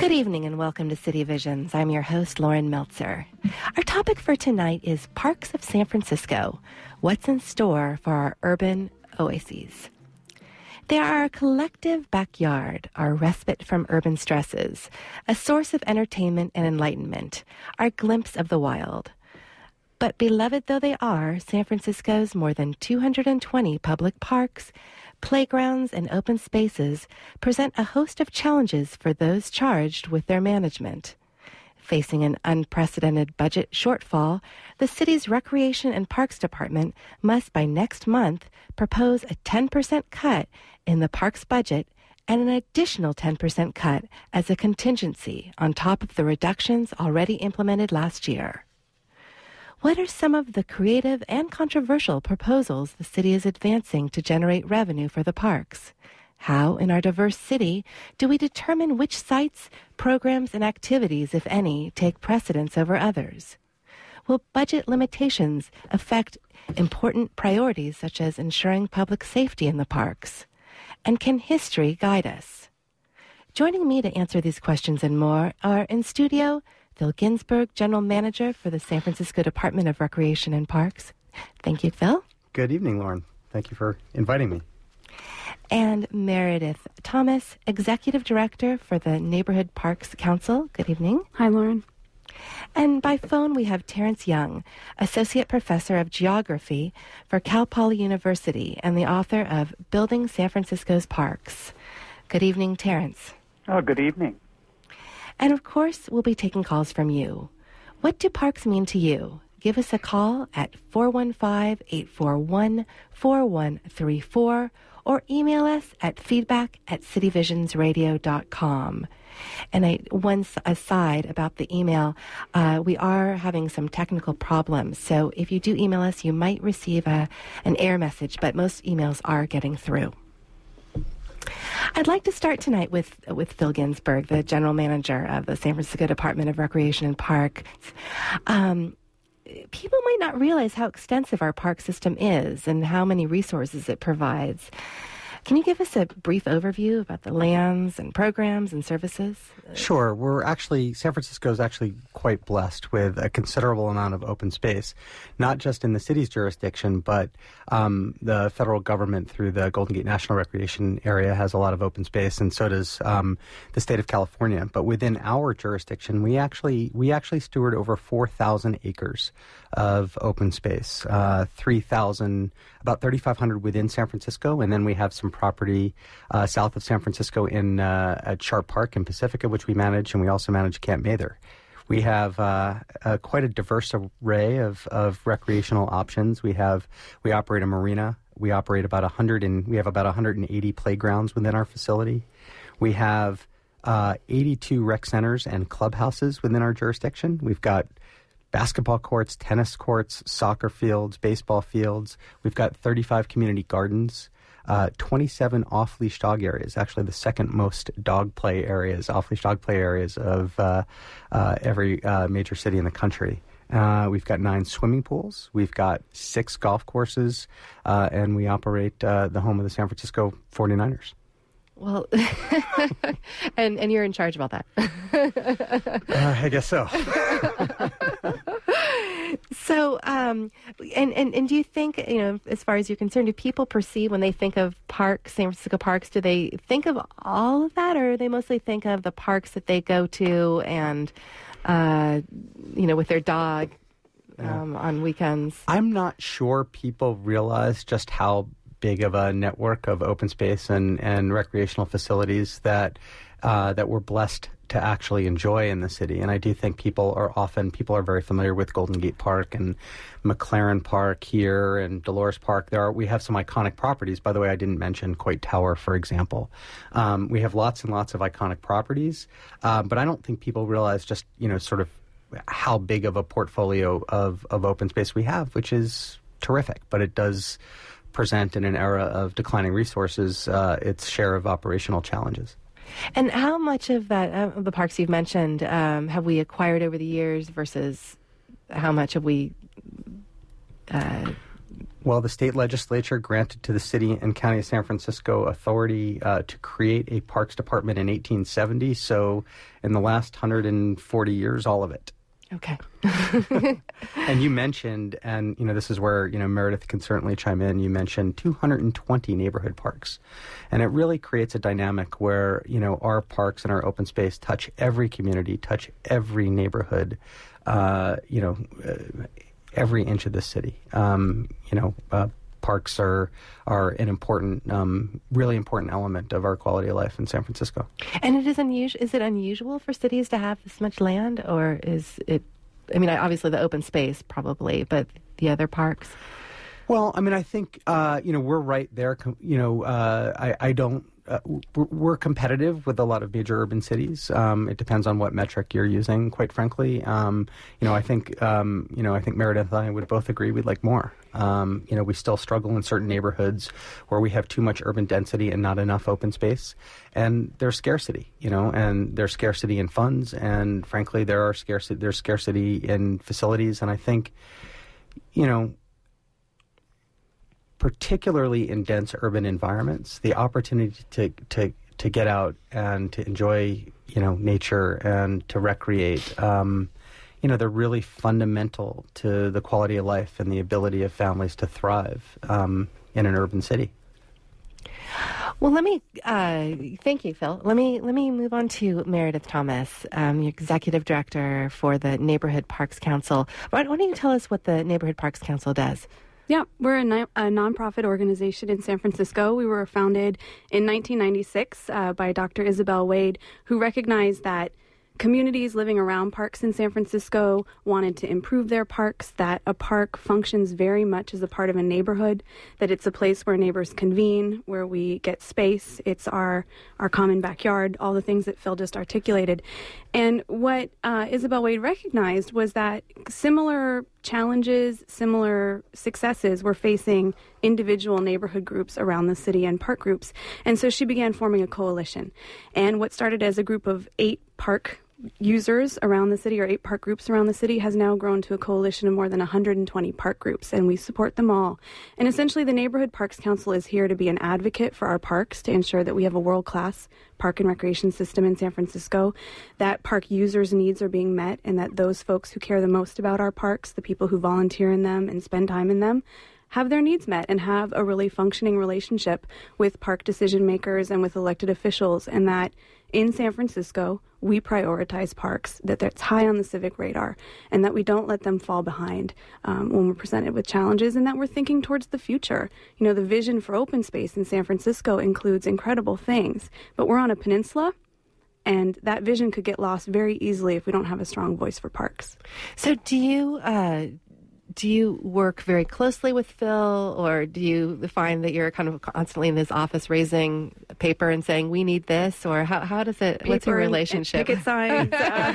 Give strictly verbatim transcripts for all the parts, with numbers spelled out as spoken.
Good evening and welcome to City Visions. I'm your host, Lauren Meltzer. Our topic for tonight is Parks of San Francisco. What's in store for our urban oases? They are our collective backyard, our respite from urban stresses, a source of entertainment and enlightenment, our glimpse of the wild. But beloved though they are, San Francisco's more than two hundred twenty public parks, playgrounds, and open spaces present a host of challenges for those charged with their management. Facing an unprecedented budget shortfall, the city's Recreation and Parks Department must by next month propose a ten percent cut in the parks budget and an additional ten percent cut as a contingency on top of the reductions already implemented last year. What are some of the creative and controversial proposals the city is advancing to generate revenue for the parks? How, in our diverse city, do we determine which sites, programs, and activities, if any, take precedence over others? Will budget limitations affect important priorities such as ensuring public safety in the parks? And can history guide us? Joining me to answer these questions and more are in studio Phil Ginsberg, General Manager for the San Francisco Department of Recreation and Parks. Thank you, Phil. Good evening, Lauren. Thank you for inviting me. And Meredith Thomas, Executive Director for the Neighborhood Parks Council. Good evening. Hi, Lauren. And by phone, we have Terrence Young, Associate Professor of Geography for Cal Poly University and the author of Building San Francisco's Parks. Good evening, Terrence. Oh, good evening. And of course, we'll be taking calls from you. What do parks mean to you? Give us a call at four one five, eight four one, four one three four or email us at feedback at cityvisionsradio dot com. And I, one aside about the email, uh, we are having some technical problems. So if you do email us, you might receive a, an error message, but most emails are getting through. I'd like to start tonight with with Phil Ginsberg, the General Manager of the San Francisco Department of Recreation and Parks. Um, people might not realize how extensive our park system is and how many resources it provides. Can you give us a brief overview about the lands and programs and services? Sure. We're actually, San Francisco is actually quite blessed with a considerable amount of open space, not just in the city's jurisdiction, but um, the federal government through the Golden Gate National Recreation Area has a lot of open space, and so does um, the state of California. But within our jurisdiction, we actually we actually steward over four thousand acres of open space, uh, three thousand, about thirty-five hundred within San Francisco, and then we have some property uh, south of San Francisco in uh, at Sharp Park in Pacifica, which we manage, and we also manage Camp Mather. We have uh, uh, quite a diverse array of, of recreational options. We have we operate a marina. We operate about a hundred and we have about one hundred eighty playgrounds within our facility. We have uh, eighty-two rec centers and clubhouses within our jurisdiction. We've got basketball courts, tennis courts, soccer fields, baseball fields. We've got thirty-five community gardens, uh, twenty-seven off-leash dog areas, actually the second most dog play areas, off-leash dog play areas of uh, uh, every uh, major city in the country. Uh, we've got nine swimming pools. We've got six golf courses, uh, and we operate uh, the home of the San Francisco forty-niners. Well, and and you're in charge of all that. uh, I guess so. So, um, and, and, and do you think, you know, as far as you're concerned, do people perceive when they think of parks, San Francisco parks, do they think of all of that, or do they mostly think of the parks that they go to and, uh, you know, with their dog um, yeah. on weekends? I'm not sure people realize just how big of a network of open space and, and recreational facilities that uh, that we're blessed to actually enjoy in the city. And I do think people are often, people are very familiar with Golden Gate Park and McLaren Park here and Dolores Park. There are, we have some iconic properties. By the way, I didn't mention Coit Tower, for example. Um, we have lots and lots of iconic properties, um, but I don't think people realize just, you know, sort of how big of a portfolio of, of open space we have, which is terrific, but it does present in an era of declining resources uh, its share of operational challenges. And how much of that, of the parks you've mentioned, um, have we acquired over the years versus how much have we uh, Well, the state legislature granted to the city and county of San Francisco authority uh, to create a parks department in eighteen seventy. So in the last one hundred forty years, all of it. Okay. And you mentioned, and, you know, this is where, you know, Meredith can certainly chime in, you mentioned two hundred twenty neighborhood parks. And it really creates a dynamic where, you know, our parks and our open space touch every community, touch every neighborhood, uh, you know, uh, every inch of the city. Um, you know, uh, parks are are an important, um, really important element of our quality of life in San Francisco. And it is unusual. Is it unusual for cities to have this much land, or is it? I mean, obviously the open space probably, but the other parks. Well, I mean, I think uh, you know we're right there. You know, uh, I, I don't. Uh, we're competitive with a lot of major urban cities. Um, it depends on what metric you're using, quite frankly. Um, you know, I think, um, you know, I think Meredith and I would both agree we'd like more. Um, you know, we still struggle in certain neighborhoods where we have too much urban density and not enough open space. And there's scarcity, you know, and there's scarcity in funds. And frankly, there are scarcity, there's scarcity in facilities. And I think, you know, particularly in dense urban environments, the opportunity to, to, to get out and to enjoy, you know, nature and to recreate, um, you know, they're really fundamental to the quality of life and the ability of families to thrive um, in an urban city. Well, let me uh, thank you, Phil. Let me let me move on to Meredith Thomas, um, your executive director for the Neighborhood Parks Council. Why, why don't you tell us what the Neighborhood Parks Council does? Yeah, we're a, non- a nonprofit organization in San Francisco. We were founded in nineteen ninety-six uh, by Doctor Isabel Wade, who recognized that communities living around parks in San Francisco wanted to improve their parks, that a park functions very much as a part of a neighborhood, that it's a place where neighbors convene, where we get space. It's our, our common backyard, all the things that Phil just articulated. And what uh, Isabel Wade recognized was that similar challenges, similar successes were facing individual neighborhood groups around the city and park groups. And so she began forming a coalition. And what started as a group of eight park users around the city, or eight park groups around the city, has now grown to a coalition of more than one hundred twenty park groups, and we support them all. And essentially the Neighborhood Parks Council is here to be an advocate for our parks, to ensure that we have a world-class park and recreation system in San Francisco, that park users' needs are being met, and that those folks who care the most about our parks, the people who volunteer in them and spend time in them, have their needs met and have a really functioning relationship with park decision makers and with elected officials, and that in San Francisco, we prioritize parks, that that's high on the civic radar, and that we don't let them fall behind um, when we're presented with challenges, and that we're thinking towards the future. You know, the vision for open space in San Francisco includes incredible things, but we're on a peninsula, and that vision could get lost very easily if we don't have a strong voice for parks. So do you... Uh Do you work very closely with Phil, or do you find that you're kind of constantly in his office raising paper and saying, we need this? Or how, how does it, paper what's your and, relationship? And picket signs,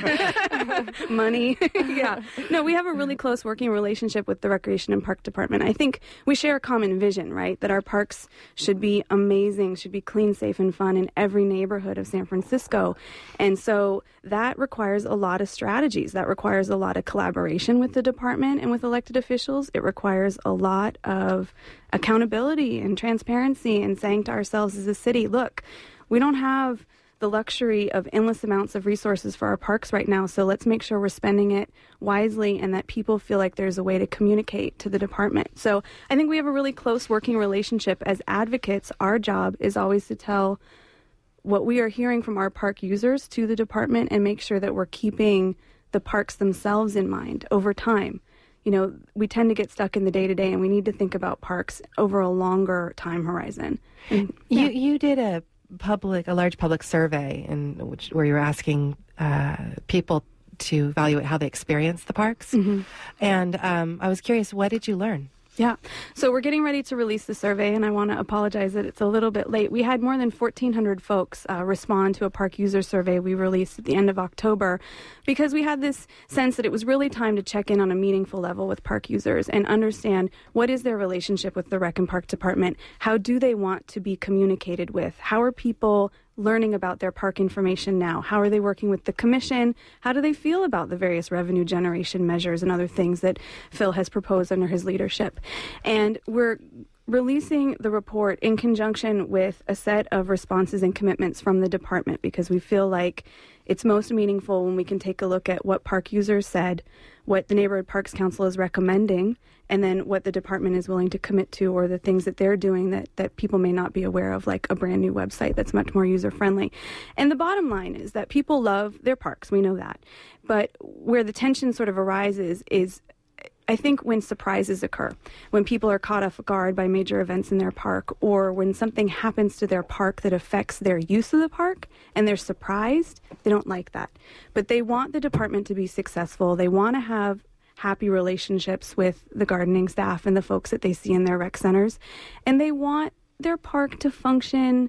uh, money. Yeah. No, we have a really close working relationship with the Recreation and Park Department. I think we share a common vision, right? That our parks should be amazing, should be clean, safe, and fun in every neighborhood of San Francisco. And so that requires a lot of strategies. That requires a lot of collaboration with the department and with elected officials. It requires a lot of accountability and transparency and saying to ourselves as a city, look, we don't have the luxury of endless amounts of resources for our parks right now, so let's make sure we're spending it wisely and that people feel like there's a way to communicate to the department. So I think we have a really close working relationship. As advocates, our job is always to tell what we are hearing from our park users to the department and make sure that we're keeping the parks themselves in mind over time. You know, we tend to get stuck in the day-to-day, and we need to think about parks over a longer time horizon. And, yeah. You you did a public, a large public survey in which where you were asking uh, people to evaluate how they experience the parks, mm-hmm. and um, I was curious, what did you learn? Yeah. So we're getting ready to release the survey, and I want to apologize that it's a little bit late. We had more than fourteen hundred folks uh, respond to a park user survey we released at the end of October, because we had this sense that it was really time to check in on a meaningful level with park users and understand what is their relationship with the Rec and Park Department. How do they want to be communicated with? How are people learning about their park information now? How are they working with the commission? How do they feel about the various revenue generation measures and other things that Phil has proposed under his leadership? And we're releasing the report in conjunction with a set of responses and commitments from the department, because we feel like it's most meaningful when we can take a look at what park users said, what the Neighborhood Parks Council is recommending, and then what the department is willing to commit to, or the things that they're doing that, that people may not be aware of, like a brand new website that's much more user-friendly. And the bottom line is that people love their parks. We know that. But where the tension sort of arises is, I think, when surprises occur, when people are caught off guard by major events in their park, or when something happens to their park that affects their use of the park and they're surprised, they don't like that. But they want the department to be successful. They want to have happy relationships with the gardening staff and the folks that they see in their rec centers. And they want their park to function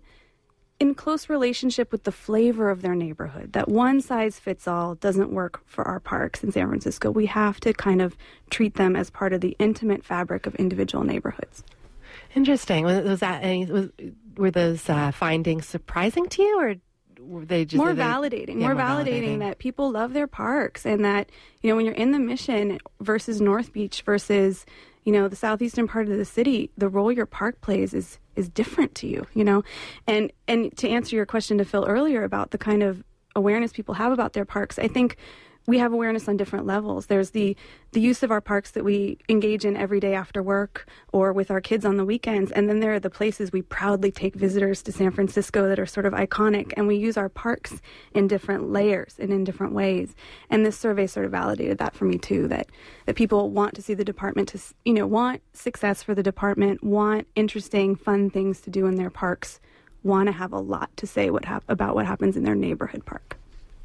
in close relationship with the flavor of their neighborhood. That one size fits all doesn't work for our parks in San Francisco. We have to kind of treat them as part of the intimate fabric of individual neighborhoods. Interesting. Was, was that any, was, were those uh, findings surprising to you, or were they just more they, validating? Yeah, more, more validating, validating that people love their parks, and that, you know, when you're in the Mission versus North Beach versus, you know, the southeastern part of the city, the role your park plays is is different to you, you know. And and to answer your question to Phil earlier about the kind of awareness people have about their parks, I think we have awareness on different levels. There's the the use of our parks that we engage in every day after work or with our kids on the weekends. And then there are the places we proudly take visitors to San Francisco that are sort of iconic. And we use our parks in different layers and in different ways. And this survey sort of validated that for me too, that, that people want to see the department to, you know, want success for the department, want interesting, fun things to do in their parks, want to have a lot to say what hap- about what happens in their neighborhood park.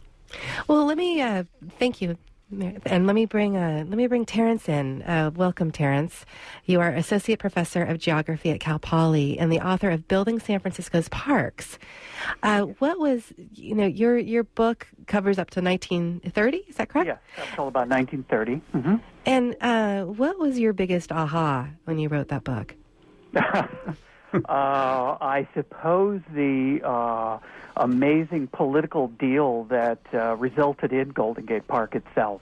Well, let me uh, thank you, and let me bring uh, let me bring Terrence in. Uh, welcome, Terrence. You are associate professor of geography at Cal Poly and the author of Building San Francisco's Parks. Uh, what was you know your your book covers up to nineteen thirty? Is that correct? Yes, that's all about nineteen thirty. Mm-hmm. And uh, what was your biggest aha when you wrote that book? uh, I suppose the uh, amazing political deal that uh, resulted in Golden Gate Park itself.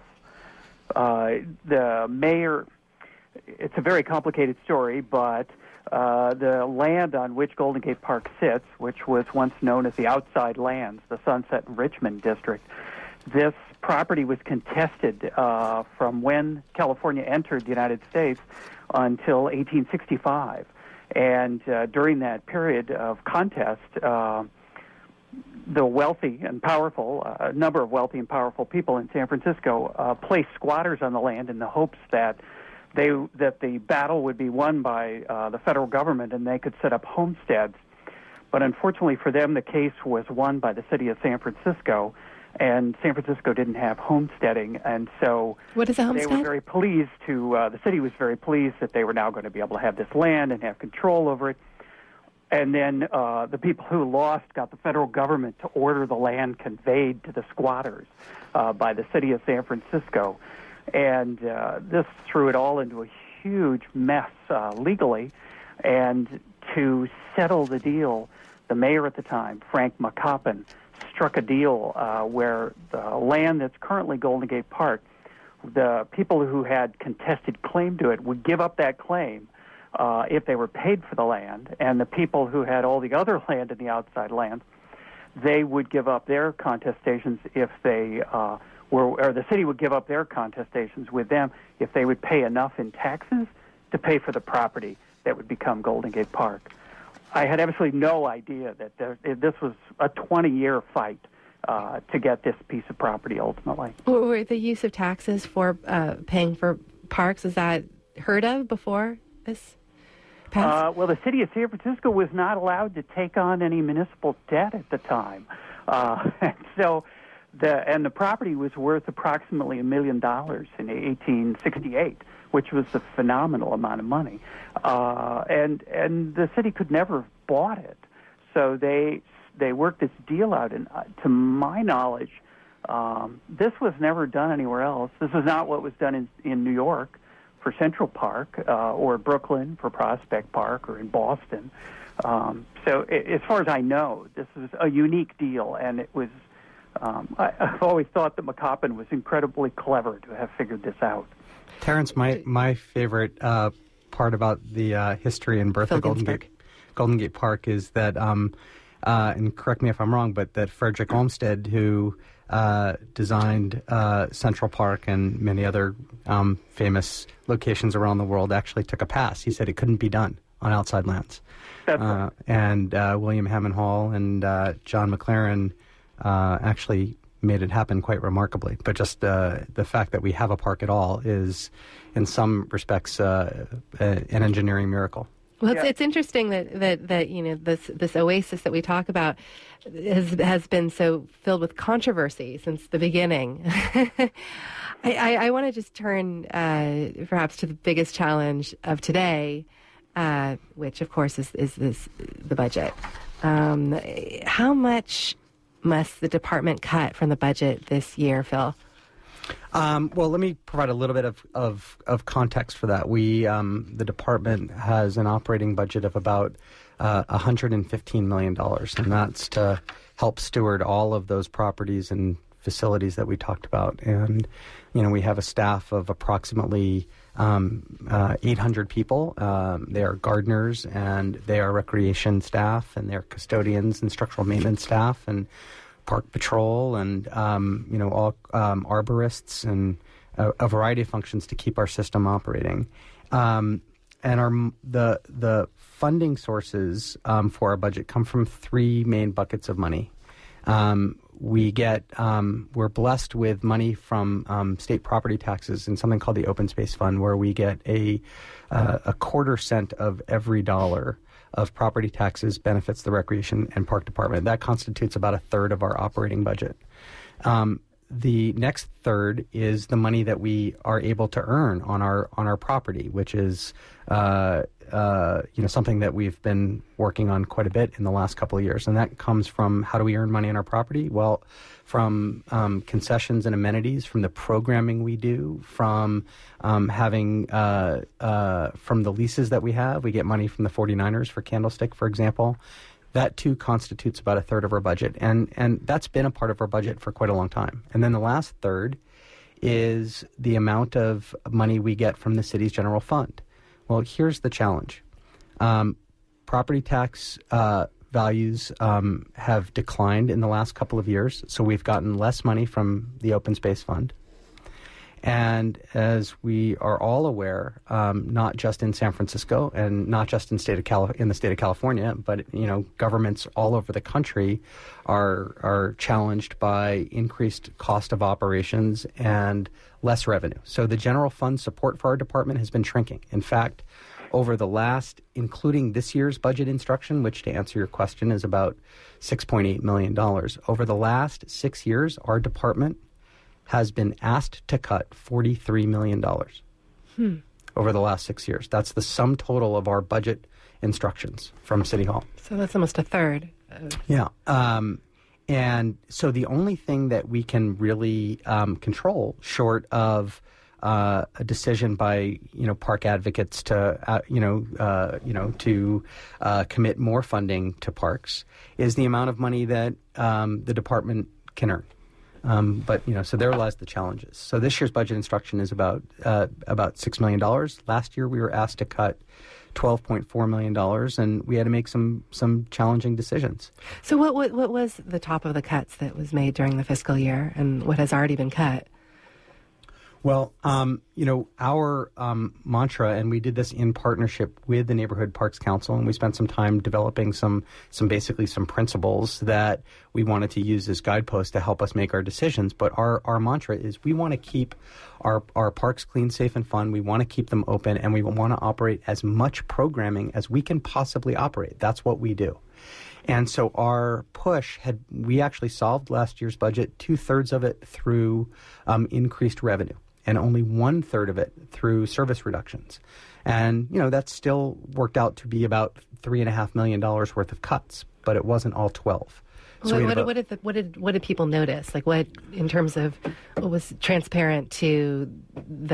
Uh, the mayor, it's a very complicated story, but uh, the land on which Golden Gate Park sits, which was once known as the Outside Lands, the Sunset and Richmond District, this property was contested uh, from when California entered the United States until eighteen sixty-five. And uh, during that period of contest, uh, the wealthy and powerful, a uh, number of wealthy and powerful people in San Francisco uh, placed squatters on the land in the hopes that they that the battle would be won by uh, the federal government and they could set up homesteads. But unfortunately for them, the case was won by the city of San Francisco, and San Francisco didn't have homesteading, and so what is a homestead? They were very pleased to, uh, the city was very pleased that they were now going to be able to have this land and have control over it. And then uh, the people who lost got the federal government to order the land conveyed to the squatters uh, by the city of San Francisco. And uh, this threw it all into a huge mess uh, legally. And to settle the deal, the mayor at the time, Frank McCoppin, struck a deal uh, where the land that's currently Golden Gate Park, the people who had contested claim to it would give up that claim uh, if they were paid for the land, and the people who had all the other land in the outside lands, they would give up their contestations if they uh, were, or the city would give up their contestations with them if they would pay enough in taxes to pay for the property that would become Golden Gate Park. I had absolutely no idea that there, this was a twenty-year fight uh, to get this piece of property ultimately. Were the use of taxes for uh, paying for parks, is that heard of before this passed? Uh, well, the city of San Francisco was not allowed to take on any municipal debt at the time. Uh, and so the, and the property was worth approximately a million dollars in eighteen sixty-eight. Which was a phenomenal amount of money. Uh, and and the city could never have bought it. So they they worked this deal out. And uh, to my knowledge, um, this was never done anywhere else. This was not what was done in, in New York, for Central Park, uh, or Brooklyn for Prospect Park, or in Boston. Um, so it, as far as I know, this was a unique deal, and it was, um, I, I've always thought that McCoppin was incredibly clever to have figured this out. Terrence, my, my favorite uh, part about the uh, history and birth Phil of Golden Ginsburg. Gate, Golden Gate Park is that, um, uh, and correct me if I'm wrong, but that Frederick Olmsted, who uh, designed uh, Central Park and many other um, famous locations around the world, actually took a pass. He said it couldn't be done on outside lands. That's Uh, right. and uh, William Hammond Hall and uh, John McLaren uh, actually made it happen quite remarkably. But just uh, the fact that we have a park at all is, in some respects, uh, a, an engineering miracle. Well, it's, Yeah. it's interesting that, that, that you know this this oasis that we talk about has has been so filled with controversy since the beginning. I, I, I want to just turn uh, perhaps to the biggest challenge of today, uh, which of course is is this the budget. Um, how much must the department cut from the budget this year, Phil? Um, well, let me provide a little bit of, of, of context for that. We, um, the department has an operating budget of about uh, one hundred fifteen million dollars, and that's to help steward all of those properties and facilities that we talked about. And, you know, we have a staff of approximately um, uh, eight hundred people. Um, they are gardeners, and they are recreation staff, and they're custodians and structural maintenance staff, and park patrol, and um, you know, all um, arborists, and a, a variety of functions to keep our system operating. Um, and our the the funding sources um, for our budget come from three main buckets of money. Um, we get um, we're blessed with money from um, state property taxes in something called the Open Space Fund, where we get a uh, a quarter cent of every dollar of property taxes benefits the Recreation and Park Department. That constitutes about a third of our operating budget. Um, the next third is the money that we are able to earn on our on our property, which is uh, uh, you know something that we've been working on quite a bit in the last couple of years, and that comes from how do we earn money on our property? Well, from um, concessions and amenities, from the programming we do, from um, having uh, uh, from the leases that we have. We get money from the forty-niners for Candlestick, for example. That too constitutes about a third of our budget, and and that's been a part of our budget for quite a long time. And then the last third is the amount of money we get from the city's general fund. Well, here's the challenge: um, property tax uh, values um, have declined in the last couple of years, so we've gotten less money from the Open Space Fund. And as we are all aware, um, not just in San Francisco and not just in state of Cali- in the state of California, but you know, governments all over the country are are challenged by increased cost of operations and less revenue. So the general fund support for our department has been shrinking. In fact, over the last, including this year's budget instruction, which to answer your question is about six point eight million dollars, over the last six years, our department has been asked to cut forty-three million dollars hmm. over the last six years. That's the sum total of our budget instructions from City Hall. So that's almost a third. Of... Yeah. Um, and so the only thing that we can really um, control, short of uh, a decision by you know park advocates to uh, you know uh, you know to uh, commit more funding to parks, is the amount of money that um, the department can earn. Um, but, you know, so there lies the challenges. So this year's budget instruction is about uh, about six million dollars. Last year we were asked to cut twelve point four million dollars, and we had to make some some challenging decisions. So what, what what was the top of the cuts that was made during the fiscal year, and what has already been cut? Well, um, you know, our um, mantra, and we did this in partnership with the Neighborhood Parks Council, and we spent some time developing some, some basically some principles that we wanted to use as guideposts to help us make our decisions. But our, our mantra is we want to keep our, our parks clean, safe, and fun. We want to keep them open, and we want to operate as much programming as we can possibly operate. That's what we do. And so our push had, we actually solved last year's budget, two-thirds of it through um, increased revenue, and only one third of it through service reductions. And, you know, that still worked out to be about three and a half million dollars worth of cuts, but it wasn't all twelve. So what, we what, about, what, did the, what did what did people notice? Like what, in terms of what was transparent to the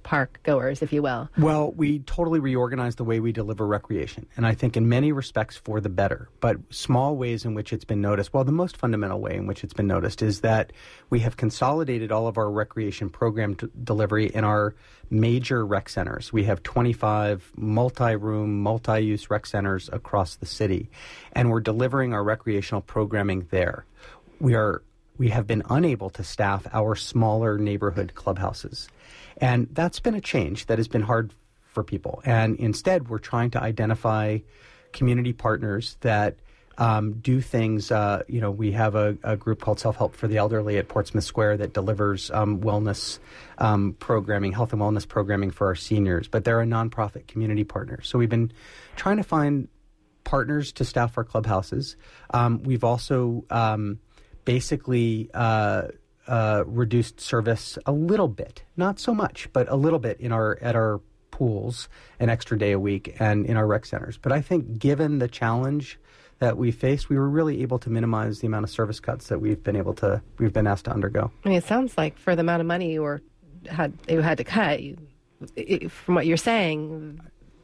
park goers, if you will? Well, we totally reorganized the way we deliver recreation, and I think in many respects for the better. But small ways in which it's been noticed, well, the most fundamental way in which it's been noticed is that we have consolidated all of our recreation program d- delivery in our major rec centers. We have twenty-five multi-room, multi-use rec centers across the city, and we're delivering our recreational programming there. We are we have been unable to staff our smaller neighborhood clubhouses. And that's been a change that has been hard for people. And instead, we're trying to identify community partners that um, do things. Uh, you know, we have a, a group called Self-Help for the Elderly at Portsmouth Square that delivers um, wellness um, programming, health and wellness programming for our seniors. But they're a nonprofit community partner. So we've been trying to find partners to staff our clubhouses. Um, we've also um, basically... Uh, Uh, reduced service a little bit, not so much, but a little bit in our at our pools, an extra day a week, and in our rec centers. But I think given the challenge that we faced, we were really able to minimize the amount of service cuts that we've been able to we've been asked to undergo. I mean, it sounds like for the amount of money you were had you had to cut, you, it, from what you're saying,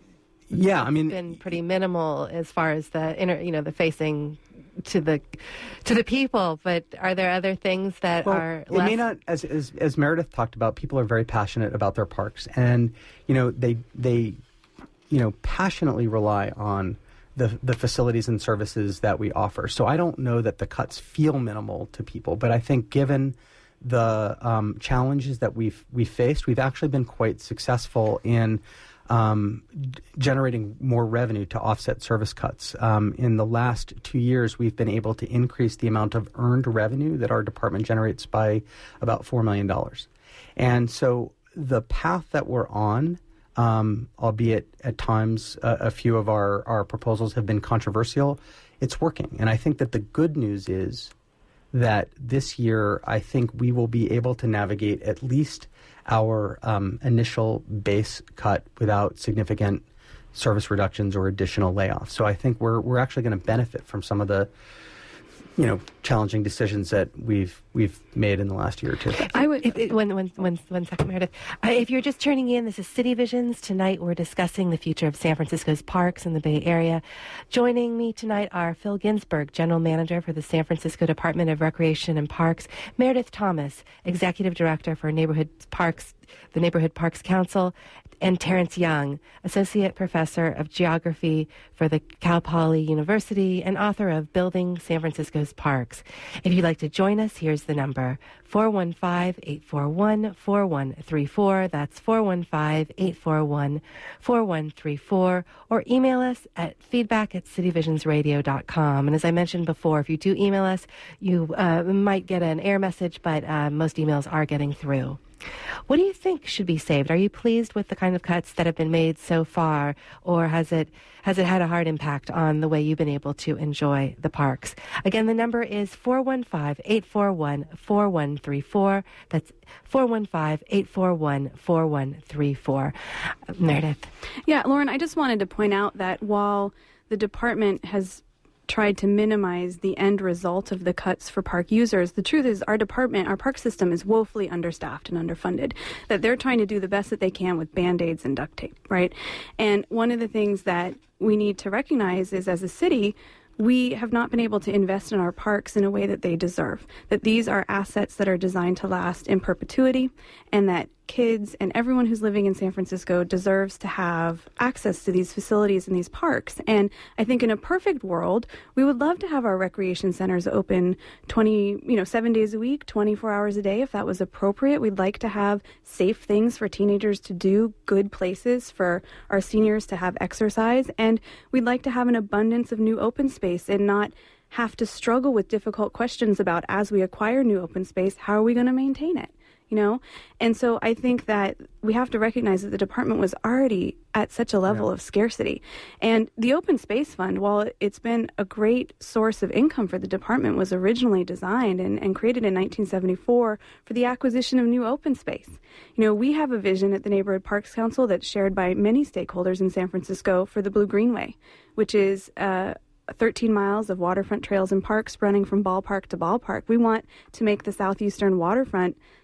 yeah, I mean, been pretty minimal as far as the inner, you know, the facing to the to the people. But are there other things that well, are it less? may not, as, as as Meredith talked about, people are very passionate about their parks, and you know they they you know passionately rely on the the facilities and services that we offer. So I don't know that the cuts feel minimal to people, but I think given the um, challenges that we've we faced, we've actually been quite successful in Um, d- generating more revenue to offset service cuts. Um, in the last two years, we've been able to increase the amount of earned revenue that our department generates by about four million dollars. And so the path that we're on, um, albeit at times uh, a few of our, our proposals have been controversial, it's working. And I think that the good news is that this year, I think we will be able to navigate at least our um, initial base cut without significant service reductions or additional layoffs. So I think we're we're actually going to benefit from some of the, you know, challenging decisions that we've we've made in the last year or two. I would if, if, one, one, one, one second, Meredith. Uh, if you're just tuning in, this is City Visions. Tonight we're discussing the future of San Francisco's parks in the Bay Area. Joining me tonight are Phil Ginsburg, General Manager for the San Francisco Department of Recreation and Parks, Meredith Thomas, Executive Director for Neighborhood Parks, the Neighborhood Parks Council, and Terrence Young, Associate Professor of Geography for the Cal Poly University and author of Building San Francisco's Parks. If you'd like to join us, here's the number, four one five, eight four one, four one three four. That's four one five, eight four one, four one three four. Or email us at feedback at cityvisionsradio dot com. And as I mentioned before, if you do email us, you uh, might get an error message, but uh, most emails are getting through. What do you think should be saved? Are you pleased with the kind of cuts that have been made so far, or has it has it had a hard impact on the way you've been able to enjoy the parks? Again, the number is four one five, eight four one, four one three four. That's four one five, eight four one, four one three four. Uh, Meredith. Yeah, Lauren, I just wanted to point out that while the department has tried to minimize the end result of the cuts for park users, the truth is our department, our park system is woefully understaffed and underfunded, that they're trying to do the best that they can with Band-Aids and duct tape, right? And one of the things that we need to recognize is, as a city, we have not been able to invest in our parks in a way that they deserve, that these are assets that are designed to last in perpetuity, and that kids and everyone who's living in San Francisco deserves to have access to these facilities and these parks. And I think in a perfect world, we would love to have our recreation centers open twenty, you know, seven days a week, twenty-four hours a day, if that was appropriate. We'd like to have safe things for teenagers to do, good places for our seniors to have exercise, and we'd like to have an abundance of new open space and not have to struggle with difficult questions about, as we acquire new open space, how are we going to maintain it? You know, and so I think that we have to recognize that the department was already at such a level yeah. of scarcity. And the Open Space Fund, while it's been a great source of income for the department, was originally designed and, and created in nineteen seventy-four for the acquisition of new open space. You know, we have a vision at the Neighborhood Parks Council that's shared by many stakeholders in San Francisco for the Blue Greenway, which is uh, thirteen miles of waterfront trails and parks running from ballpark to ballpark. We want to make the southeastern waterfront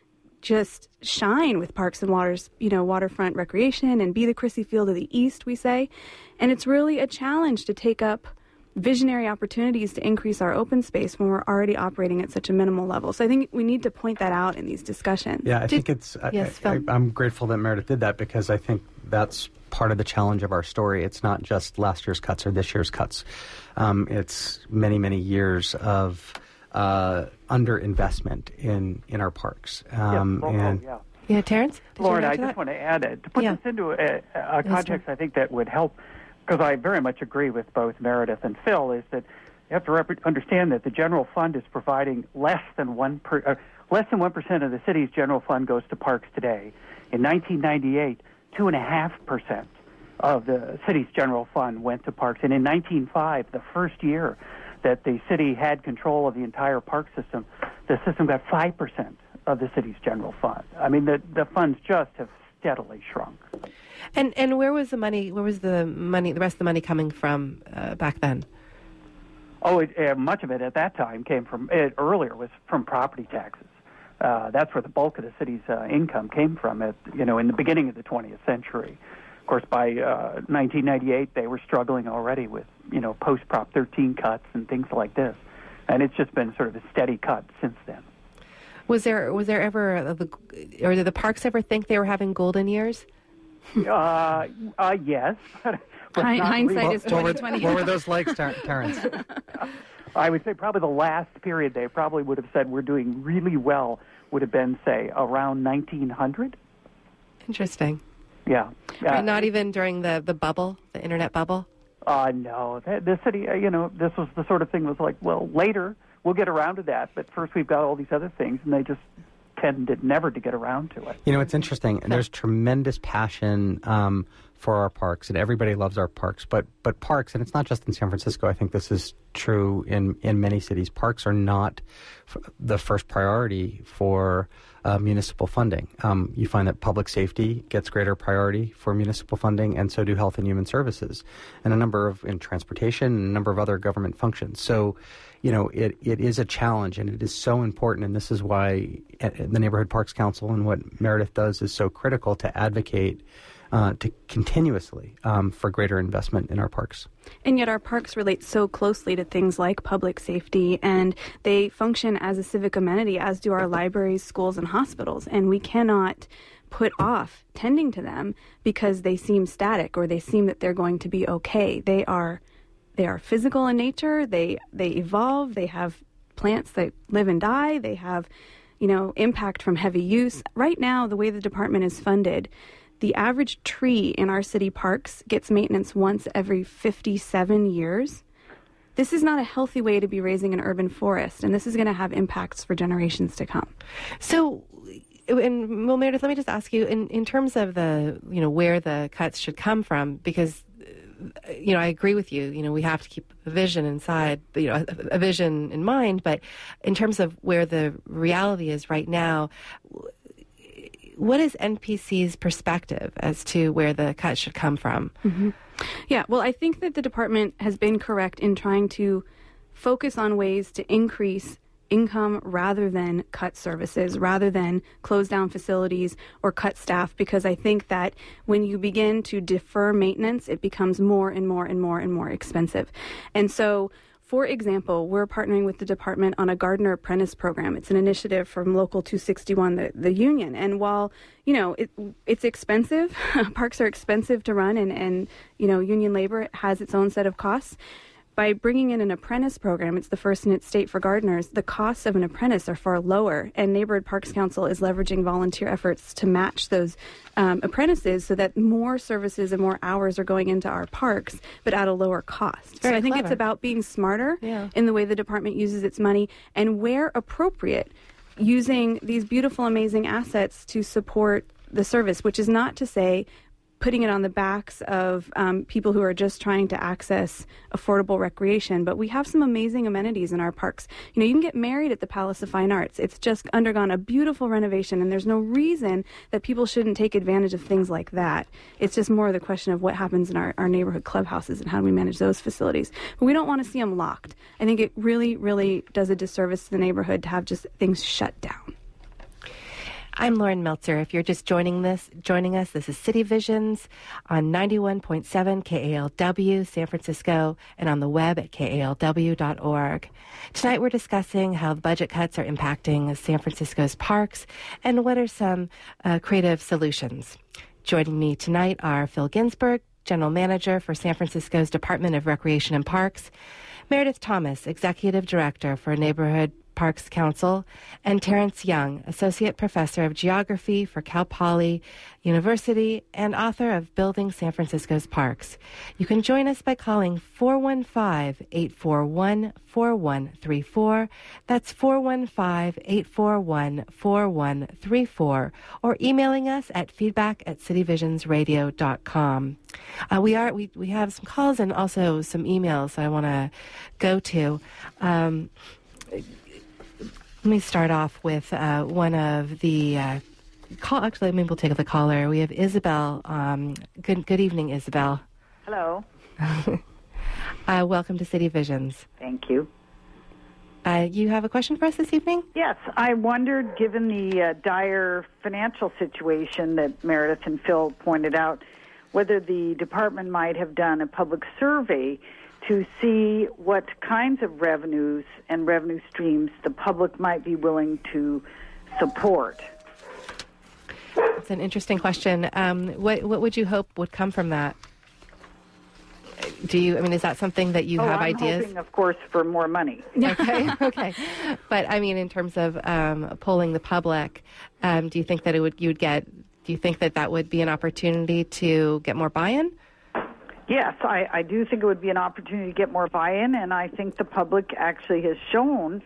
just shine with parks and waters, you know, waterfront recreation and be the Crissy Field of the East, we say. And it's really a challenge to take up visionary opportunities to increase our open space when we're already operating at such a minimal level. So I think we need to point that out in these discussions. Yeah, I Did, think it's, I, yes, I, I, I'm grateful that Meredith did that, because I think that's part of the challenge of our story. It's not just last year's cuts or this year's cuts. Um, it's many, many years of uh, underinvestment in, in our parks. Um, yeah, well, and oh, yeah. Yeah, Terrence? Did you Lauren, add I to just that? want to add it. To put Yeah. this into a, a context, I think that would help, because I very much agree with both Meredith and Phil, is that you have to rep- understand that the general fund is providing less than one per, uh, less than one percent of the city's general fund goes to parks today. In nineteen ninety-eight, two and a half percent of the city's general fund went to parks, and in nineteen oh five, the first year that the city had control of the entire park system, the system got five percent of the city's general fund. I mean, the the funds just have steadily shrunk. And and where was the money? Where was the money? The rest of the money coming from uh, back then? Oh, it, uh, much of it at that time came from, it earlier was from property taxes. Uh, that's where the bulk of the city's uh, income came from, at, you know, in the beginning of the twentieth century. Of course, by uh, nineteen ninety-eight, they were struggling already with, you know, post-Prop thirteen cuts and things like this. And it's just been sort of a steady cut since then. Was there was there ever, a, or did the parks ever think they were having golden years? uh, uh, yes. Hi, hindsight really. is twenty twenty. What were those like, Ter- Terrence? I would say probably the last period they probably would have said we're doing really well would have been, say, around nineteen hundred. Interesting. Yeah. Right, Uh, not even during the, the bubble, the internet bubble? Uh, no. The, the city, uh, you know, this was the sort of thing was like, well, later we'll get around to that, but first we've got all these other things, and they just tended never to get around to it. You know, it's interesting. There's tremendous passion um, for our parks, and everybody loves our parks. But but parks, and it's not just in San Francisco. I think this is true in, in many cities. Parks are not f- the first priority for uh, municipal funding. Um, you find that public safety gets greater priority for municipal funding, and so do health and human services, and a number of in transportation, and a number of other government functions. So, you know, it, it is a challenge, and it is so important, and this is why the Neighborhood Parks Council and what Meredith does is so critical to advocate uh, to continuously um, for greater investment in our parks. And yet our parks relate so closely to things like public safety, and they function as a civic amenity, as do our libraries, schools, and hospitals, and we cannot put off tending to them because they seem static or they seem that they're going to be okay. They are They are physical in nature. They they evolve. They have plants that live and die. They have, you know, impact from heavy use. Right now, the way the department is funded, the average tree in our city parks gets maintenance once every fifty-seven years. This is not a healthy way to be raising an urban forest, and this is going to have impacts for generations to come. So, and well, Meredith, let me just ask you, in, in terms of the, you know, where the cuts should come from, because you know, I agree with you. You know, we have to keep a vision inside, you know, a, a vision in mind. But in terms of where the reality is right now, what is N P C's perspective as to where the cut should come from? Mm-hmm. Yeah, well, I think that the department has been correct in trying to focus on ways to increase income rather than cut services, rather than close down facilities or cut staff, because I think that when you begin to defer maintenance, it becomes more and more and more and more expensive. And so, for example, we're partnering with the department on a gardener apprentice program. It's an initiative from Local two sixty-one, the, the union. And while, you know, it, it's expensive, parks are expensive to run, and, and, you know, union labor has its own set of costs. By bringing in an apprentice program, it's the first in its state for gardeners, the costs of an apprentice are far lower, and Neighborhood Parks Council is leveraging volunteer efforts to match those um, apprentices so that more services and more hours are going into our parks, but at a lower cost. Very so I think clever. it's about being smarter yeah. in the way the department uses its money, and where appropriate, using these beautiful, amazing assets to support the service, which is not to say putting it on the backs of um, people who are just trying to access affordable recreation. But we have some amazing amenities in our parks. You know, you can get married at the Palace of Fine Arts. It's just undergone a beautiful renovation, and there's no reason that people shouldn't take advantage of things like that. It's just more the question of what happens in our, our neighborhood clubhouses and how do we manage those facilities. But we don't want to see them locked. I think it really, really does a disservice to the neighborhood to have just things shut down. I'm Lauren Meltzer. If you're just joining this, joining us, this is City Visions on ninety-one point seven K A L W San Francisco and on the web at K A L W dot org. Tonight we're discussing how the budget cuts are impacting San Francisco's parks and what are some uh, creative solutions. Joining me tonight are Phil Ginsburg, General Manager for San Francisco's Department of Recreation and Parks, Meredith Thomas, Executive Director for Neighborhood Parks Council, and Terrence Young, Associate Professor of Geography for Cal Poly University and author of Building San Francisco's Parks. You can join us by calling four one five, eight four one, four one three four. That's four one five, eight four one, four one three four, or emailing us at feedback at cityvisionsradio dot com. Uh, we are we, we have some calls and also some emails I want to go to. Um, Let me start off with uh, one of the uh, call. Actually, maybe we'll take the caller. We have Isabel. Um, good, good evening, Isabel. Hello. uh, welcome to City Visions. Thank you. Uh, you have a question for us this evening? Yes, I wondered, given the uh, dire financial situation that Meredith and Phil pointed out, whether the department might have done a public survey to see what kinds of revenues and revenue streams the public might be willing to support. It's an interesting question. Um, what what would you hope would come from that? Do you? I mean, is that something that you oh, have I'm ideas? hoping, of course, for more money. Okay, okay. But I mean, in terms of um, polling the public, um, do you think that it would you would get? Do you think that that would be an opportunity to get more buy-in? Yes, I, I do think it would be an opportunity to get more buy-in, and I think the public actually has shown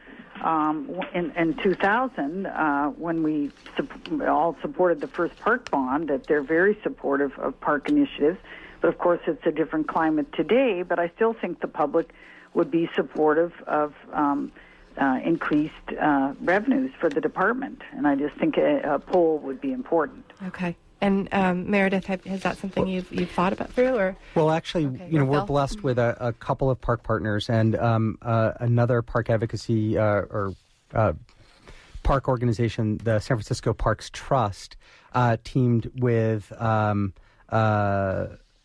um, in, in two thousand, uh, when we su- all supported the first park bond, that they're very supportive of park initiatives. But, of course, it's a different climate today, but I still think the public would be supportive of um, uh, increased uh, revenues for the department, and I just think a, a poll would be important. Okay. And um, Meredith, have, is that something you've you've thought about through, or? Well, actually, okay. you know, Phil? we're blessed with a, a couple of park partners, and um, uh, another park advocacy uh, or uh, park organization, the San Francisco Parks Trust, uh, teamed with um, uh,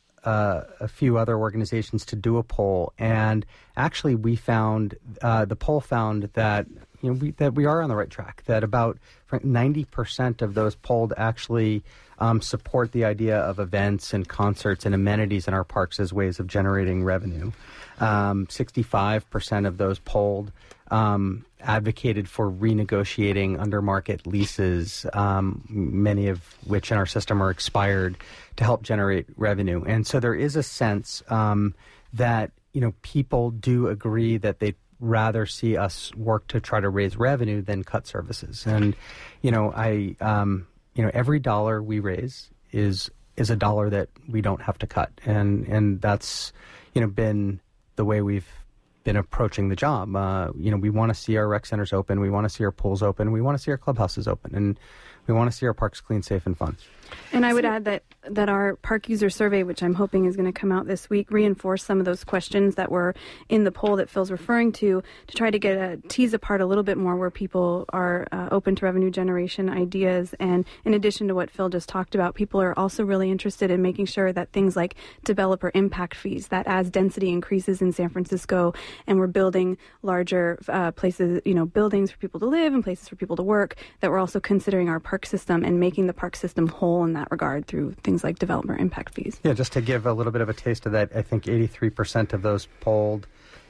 uh, a few other organizations to do a poll, and actually, we found uh, the poll found that. You know, we, that we are on the right track, that about ninety percent of those polled actually um, support the idea of events and concerts and amenities in our parks as ways of generating revenue. Um, sixty-five percent of those polled um, advocated for renegotiating under-market leases, um, many of which in our system are expired, to help generate revenue. And so there is a sense um, that, you know, people do agree that they rather see us work to try to raise revenue than cut services. And, you know, I, um, you know, every dollar we raise is is a dollar that we don't have to cut. And and that's, you know, been the way we've been approaching the job. Uh, you know, we want to see our rec centers open. We want to see our pools open. We want to see our clubhouses open. And we want to see our parks clean, safe, and fun. And I would add that, that our park user survey, which I'm hoping is going to come out this week, reinforce some of those questions that were in the poll that Phil's referring to, to try to get a tease apart a little bit more where people are uh, open to revenue generation ideas. And in addition to what Phil just talked about, people are also really interested in making sure that things like developer impact fees, that as density increases in San Francisco and we're building larger uh, places, you know, buildings for people to live and places for people to work, that we're also considering our park system and making the park system whole in that regard through things like developer impact fees. Yeah, just to give a little bit of a taste of that, I think eighty-three percent of those polled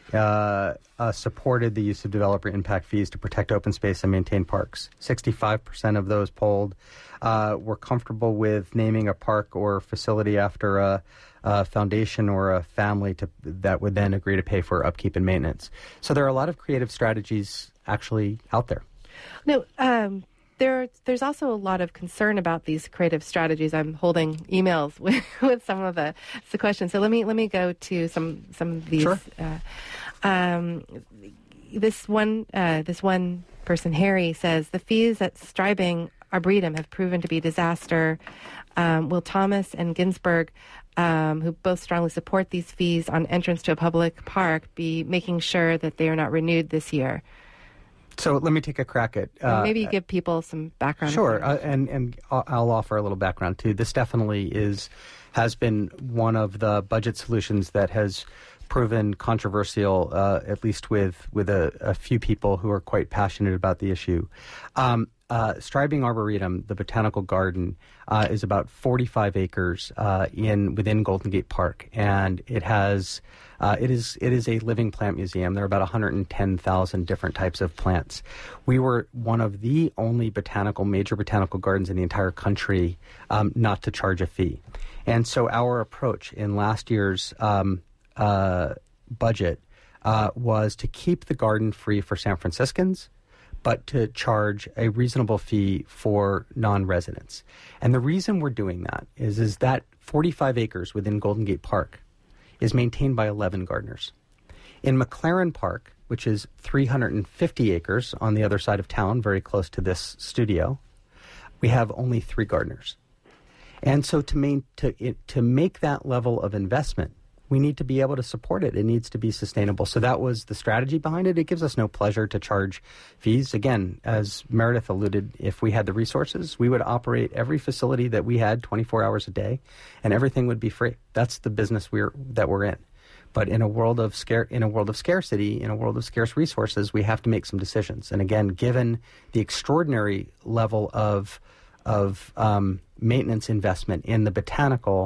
uh, uh, supported the use of developer impact fees to protect open space and maintain parks. sixty-five percent of those polled uh, were comfortable with naming a park or facility after a, a foundation or a family to, that would then agree to pay for upkeep and maintenance. So there are a lot of creative strategies actually out there. No, um, there, there's also a lot of concern about these creative strategies. I'm holding emails with, with some of the, the questions. So let me let me go to some some of these. Sure. Uh, um, this one uh, this one person, Harry, says the fees at Stribing Arboretum have proven to be a disaster. Um, will Thomas and Ginsburg, um, who both strongly support these fees on entrance to a public park, be making sure that they are not renewed this year? So let me take a crack at... Uh, Maybe you give people some background. Sure, uh, and, and I'll offer a little background too. This definitely is has been one of the budget solutions that has proven controversial, uh, at least with, with a, a few people who are quite passionate about the issue. Um, uh, Stribing Arboretum, the botanical garden, uh, is about forty-five acres uh, in within Golden Gate Park, and it has... Uh, it is it is a living plant museum. There are about one hundred ten thousand different types of plants. We were one of the only botanical, major botanical gardens in the entire country um, not to charge a fee. And so our approach in last year's um, uh, budget uh, was to keep the garden free for San Franciscans, but to charge a reasonable fee for non-residents. And the reason we're doing that is, is that forty-five acres within Golden Gate Park is maintained by eleven gardeners. In McLaren Park, which is three hundred fifty acres on the other side of town, very close to this studio, we have only three gardeners. And so to, main, to, it, to make that level of investment, we need to be able to support it. It needs to be sustainable. So that was the strategy behind it. It gives us no pleasure to charge fees. Again, as Meredith alluded, if we had the resources, we would operate every facility that we had twenty-four hours a day, and everything would be free. That's the business we're that we're in. But in a world of scare, in a world of scarcity, in a world of scarce resources, we have to make some decisions. And again, given the extraordinary level of of um, maintenance investment in the botanical,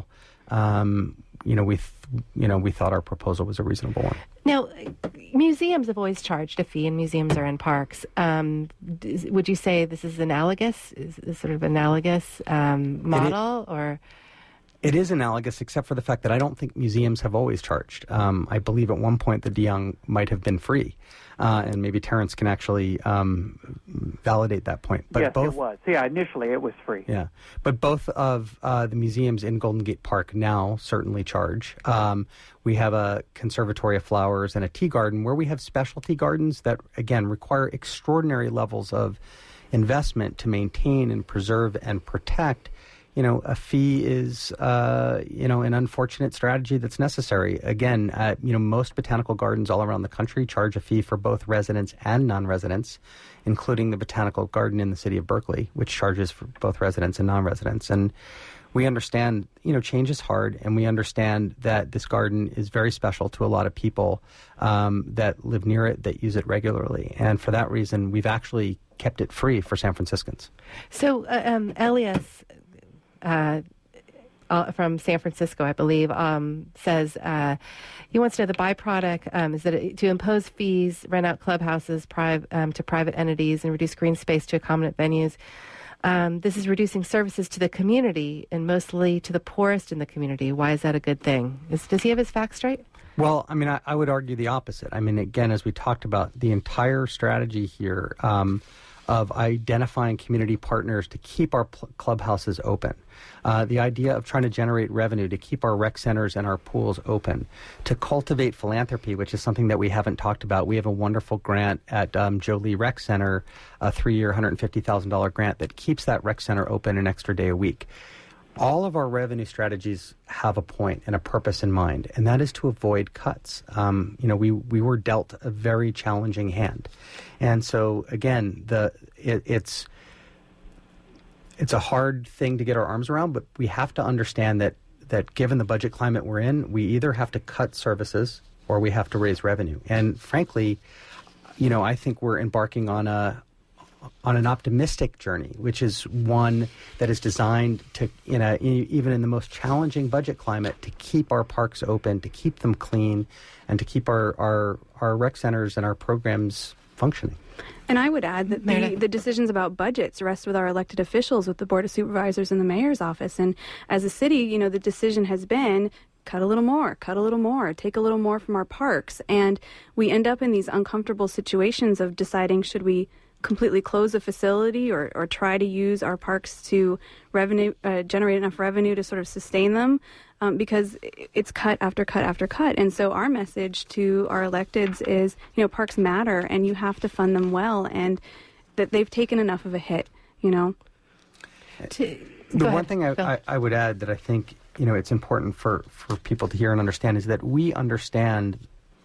um, you know, we, th- you know, we thought our proposal was a reasonable one. Now, museums have always charged a fee, and museums are in parks. Um, d- would you say this is analogous? Is this sort of analogous um, model, it, or? It is analogous, except for the fact that I don't think museums have always charged. Um, I believe at one point the de Young might have been free, uh, and maybe Terrence can actually um, validate that point. But yes, both, it was. Yeah, initially it was free. Yeah, but both of uh, the museums in Golden Gate Park now certainly charge. Um, we have a conservatory of flowers and a tea garden where we have specialty gardens that, again, require extraordinary levels of investment to maintain and preserve and protect. You know, a fee is, uh, you know, an unfortunate strategy that's necessary. Again, uh, you know, most botanical gardens all around the country charge a fee for both residents and non-residents, including the botanical garden in the city of Berkeley, which charges for both residents and non-residents. And we understand, you know, change is hard, and we understand that this garden is very special to a lot of people um, that live near it, that use it regularly. And for that reason, we've actually kept it free for San Franciscans. So, uh, um, Elias... Uh, uh, from San Francisco, I believe, um, says uh, he wants to know the byproduct um, is that it, to impose fees, rent out clubhouses priv- um, to private entities, and reduce green space to accommodate venues. Um, this is reducing services to the community and mostly to the poorest in the community. Why is that a good thing? Is, does he have his facts straight? Well, I mean, I, I would argue the opposite. I mean, again, as we talked about, the entire strategy here um, of identifying community partners to keep our pl- clubhouses open. Uh, the idea of trying to generate revenue to keep our rec centers and our pools open, to cultivate philanthropy, which is something that we haven't talked about. We have a wonderful grant at um, Jolie Rec Center, a three-year, one hundred fifty thousand dollars grant that keeps that rec center open an extra day a week. All of our revenue strategies have a point and a purpose in mind, and that is to avoid cuts. Um, you know, we, we were dealt a very challenging hand. And so, again, the it, it's... It's a hard thing to get our arms around, but we have to understand that, that given the budget climate we're in, we either have to cut services or we have to raise revenue. And frankly, you know, I think we're embarking on a on an optimistic journey, which is one that is designed to, in a, even in the most challenging budget climate, to keep our parks open, to keep them clean, and to keep our, our, our rec centers and our programs functioning. And I would add that the, the decisions about budgets rest with our elected officials, with the Board of Supervisors and the Mayor's office. And as a city, you know, the decision has been cut a little more, cut a little more, take a little more from our parks. And we end up in these uncomfortable situations of deciding, should we completely close a facility or, or try to use our parks to revenue uh, generate enough revenue to sort of sustain them, um, because it's cut after cut after cut. And so our message to our electeds is, you know, parks matter and you have to fund them well, and that they've taken enough of a hit, you know. To, the one ahead, thing I, I, I would add that I think, you know, it's important for, for people to hear and understand is that we understand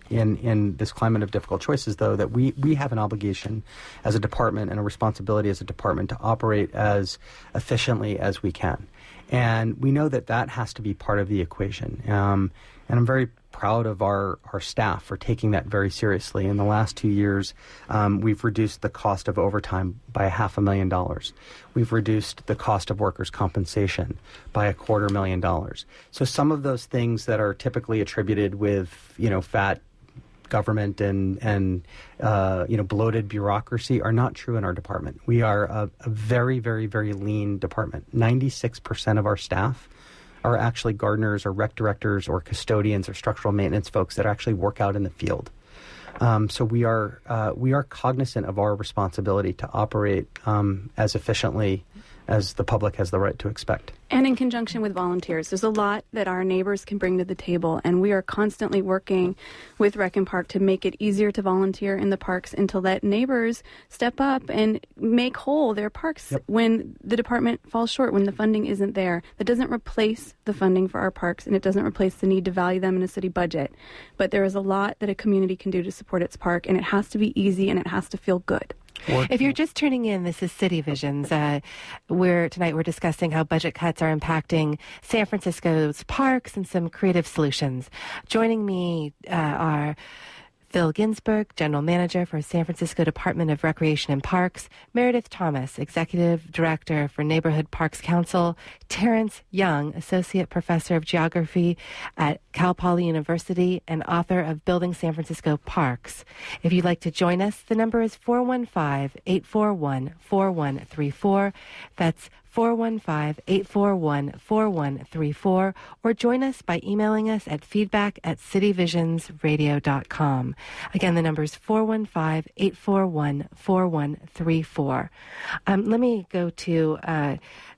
in, in this climate of difficult choices, though, that we, we have an obligation as a department and a responsibility as a department to operate as efficiently as we can. And we know that that has to be part of the equation. Um, and I'm very proud of our, our staff for taking that very seriously. In the last two years, um, we've reduced the cost of overtime by a half a million dollars. We've reduced the cost of workers' compensation by a quarter million dollars. So some of those things that are typically attributed with, you know, fat government and, and uh, you know, bloated bureaucracy are not true in our department. We are a, a very, very, very lean department. ninety-six percent of our staff are actually gardeners or rec directors or custodians or structural maintenance folks that actually work out in the field. Um, so we are uh, we are cognizant of our responsibility to operate um, as efficiently as the public has the right to expect. And in conjunction with volunteers. There's a lot that our neighbors can bring to the table, and we are constantly working with Rec and Park to make it easier to volunteer in the parks and to let neighbors step up and make whole their parks yep. when the department falls short, when the funding isn't there. That doesn't replace the funding for our parks, and it doesn't replace the need to value them in a city budget. But there is a lot that a community can do to support its park, and it has to be easy and it has to feel good. If you're just tuning in, this is City Visions. Uh, we're, tonight we're discussing how budget cuts are impacting San Francisco's parks and some creative solutions. Joining me uh, are Phil Ginsburg, General Manager for San Francisco Department of Recreation and Parks, Meredith Thomas, Executive Director for Neighborhood Parks Council, Terrence Young, Associate Professor of Geography at Cal Poly University and author of Building San Francisco Parks. If you'd like to join us, the number is four one five, eight four one, four one three four. That's four one five, eight four one, four one three four, or join us by emailing us at feedback at cityvisionsradio dot com. Again, the number is four one five, eight four one, four one three four. Um, let me go to uh,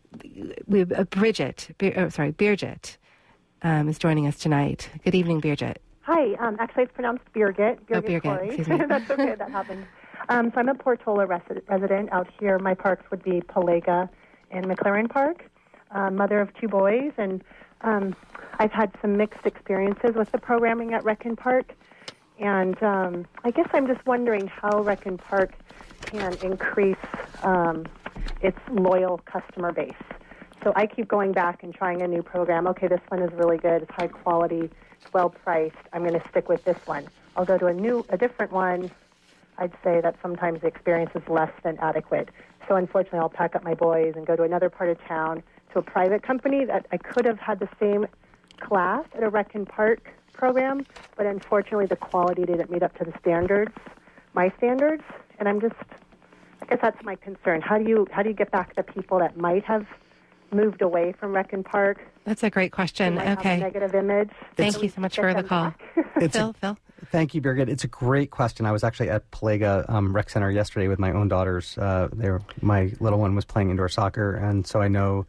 we, uh, Bridget, Be- oh, sorry, Birgit um, is joining us tonight. Good evening, Birgit. Hi. Um, actually, it's pronounced Birgit. Birgit oh, Birgit. Corey. Excuse me. That's okay. That happens. Um, so I'm a Portola res- resident out here. My parks would be Palega and McLaren Park, uh, mother of two boys, and um, I've had some mixed experiences with the programming at Rec and Park, and um, I guess I'm just wondering how Rec and Park can increase um, its loyal customer base. So I keep going back and trying a new program. Okay, this one is really good, it's high quality, it's well priced, I'm going to stick with this one. I'll go to a new, a different one. I'd say that sometimes the experience is less than adequate. So unfortunately, I'll pack up my boys and go to another part of town to a private company that I could have had the same class at a Rec and Park program, but unfortunately the quality didn't meet up to the standards, my standards, and I'm just, I guess that's my concern. How do you how do you get back the people that might have moved away from Rec and Park? That's a great question. Might okay. Have a negative image. Thank you so much for the call. Phil, a, Phil? Thank you, Birgit. It's a great question. I was actually at Palega um, Rec Center yesterday with my own daughters. Uh, they were, my little one was playing indoor soccer, and so I know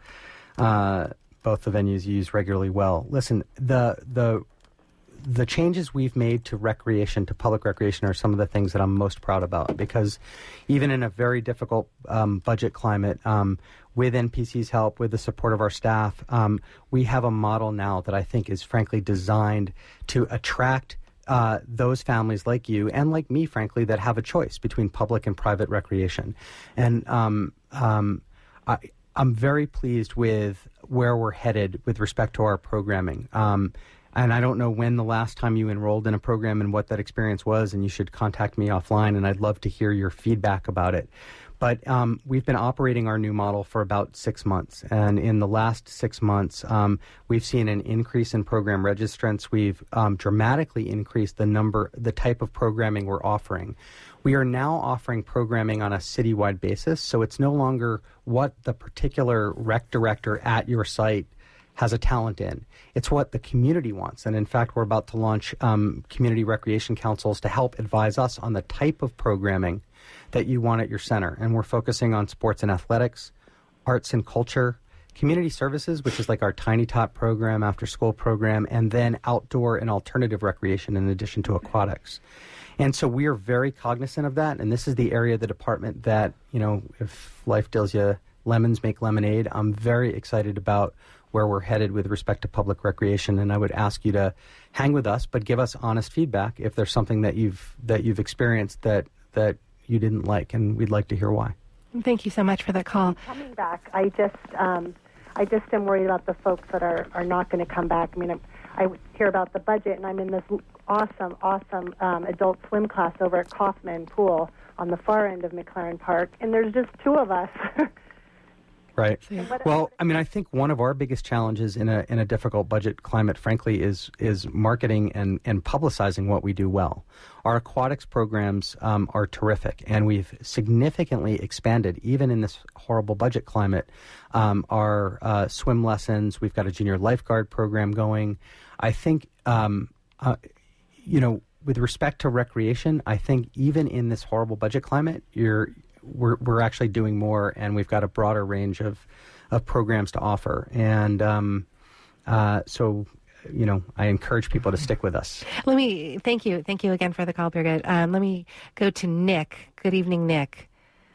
uh, both the venues you use regularly well. Listen, the the the changes we've made to recreation, to public recreation, are some of the things that I'm most proud about, because even in a very difficult um, budget climate, um, with N P C's help, with the support of our staff, um, we have a model now that I think is frankly designed to attract uh, those families like you and like me, frankly, that have a choice between public and private recreation. And um, um, I, I'm very pleased with where we're headed with respect to our programming. Um, And I don't know when the last time you enrolled in a program and what that experience was, and you should contact me offline, and I'd love to hear your feedback about it. But um, we've been operating our new model for about six months, and in the last six months, um, we've seen an increase in program registrants. We've um, dramatically increased the number, the type of programming we're offering. We are now offering programming on a citywide basis, so it's no longer what the particular rec director at your site has a talent in. It's what the community wants. And in fact, we're about to launch um, community recreation councils to help advise us on the type of programming that you want at your center. And we're focusing on sports and athletics, arts and culture, community services, which is like our Tiny Tot program, after school program, and then outdoor and alternative recreation in addition to aquatics. And so we are very cognizant of that. And this is the area of the department that, you know, if life deals you lemons, make lemonade. I'm very excited about where we're headed with respect to public recreation. And I would ask you to hang with us, but give us honest feedback if there's something that you've that you've experienced that that you didn't like, and we'd like to hear why. Thank you so much for that call. Coming back, I just um, I just am worried about the folks that are, are not going to come back. I mean, I, I hear about the budget, and I'm in this awesome, awesome um, adult swim class over at Kaufman Pool on the far end of McLaren Park, and there's just two of us. Right. Well, I mean, I think one of our biggest challenges in a in a difficult budget climate, frankly, is is marketing and, and publicizing what we do well. Our aquatics programs um, are terrific, and we've significantly expanded, even in this horrible budget climate, um, our uh, swim lessons. We've got a junior lifeguard program going. I think, um, uh, you know, with respect to recreation, I think even in this horrible budget climate, you're We're we're actually doing more, and we've got a broader range of, of programs to offer. And um, uh, so, you know, I encourage people to stick with us. Let me thank you, thank you again for the call, Birgit. Um, let me go to Nick. Good evening, Nick.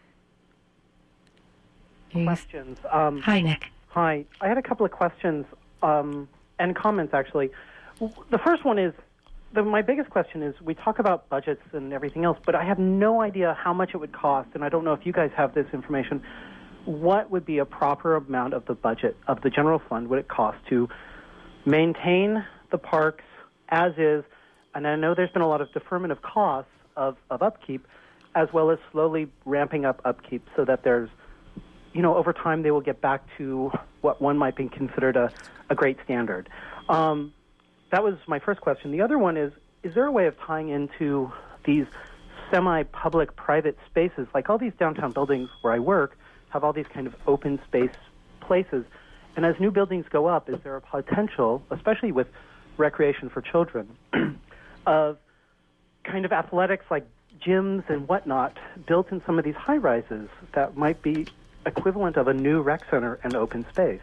Questions. Um, Hi, Nick. Hi. I had a couple of questions um, and comments, actually. The first one is, The, my biggest question is, we talk about budgets and everything else, but I have no idea how much it would cost, and I don't know if you guys have this information. What would be a proper amount of the budget of the general fund would it cost to maintain the parks as is? And I know there's been a lot of deferment of costs of, of upkeep, as well as slowly ramping up upkeep so that there's, you know, over time they will get back to what one might be considered a, a great standard. Um, That was my first question. The other one is, is there a way of tying into these semi-public-private spaces, like all these downtown buildings where I work have all these kind of open space places, and as new buildings go up, is there a potential, especially with recreation for children, of kind of athletics like gyms and whatnot built in some of these high-rises that might be equivalent of a new rec center and open space?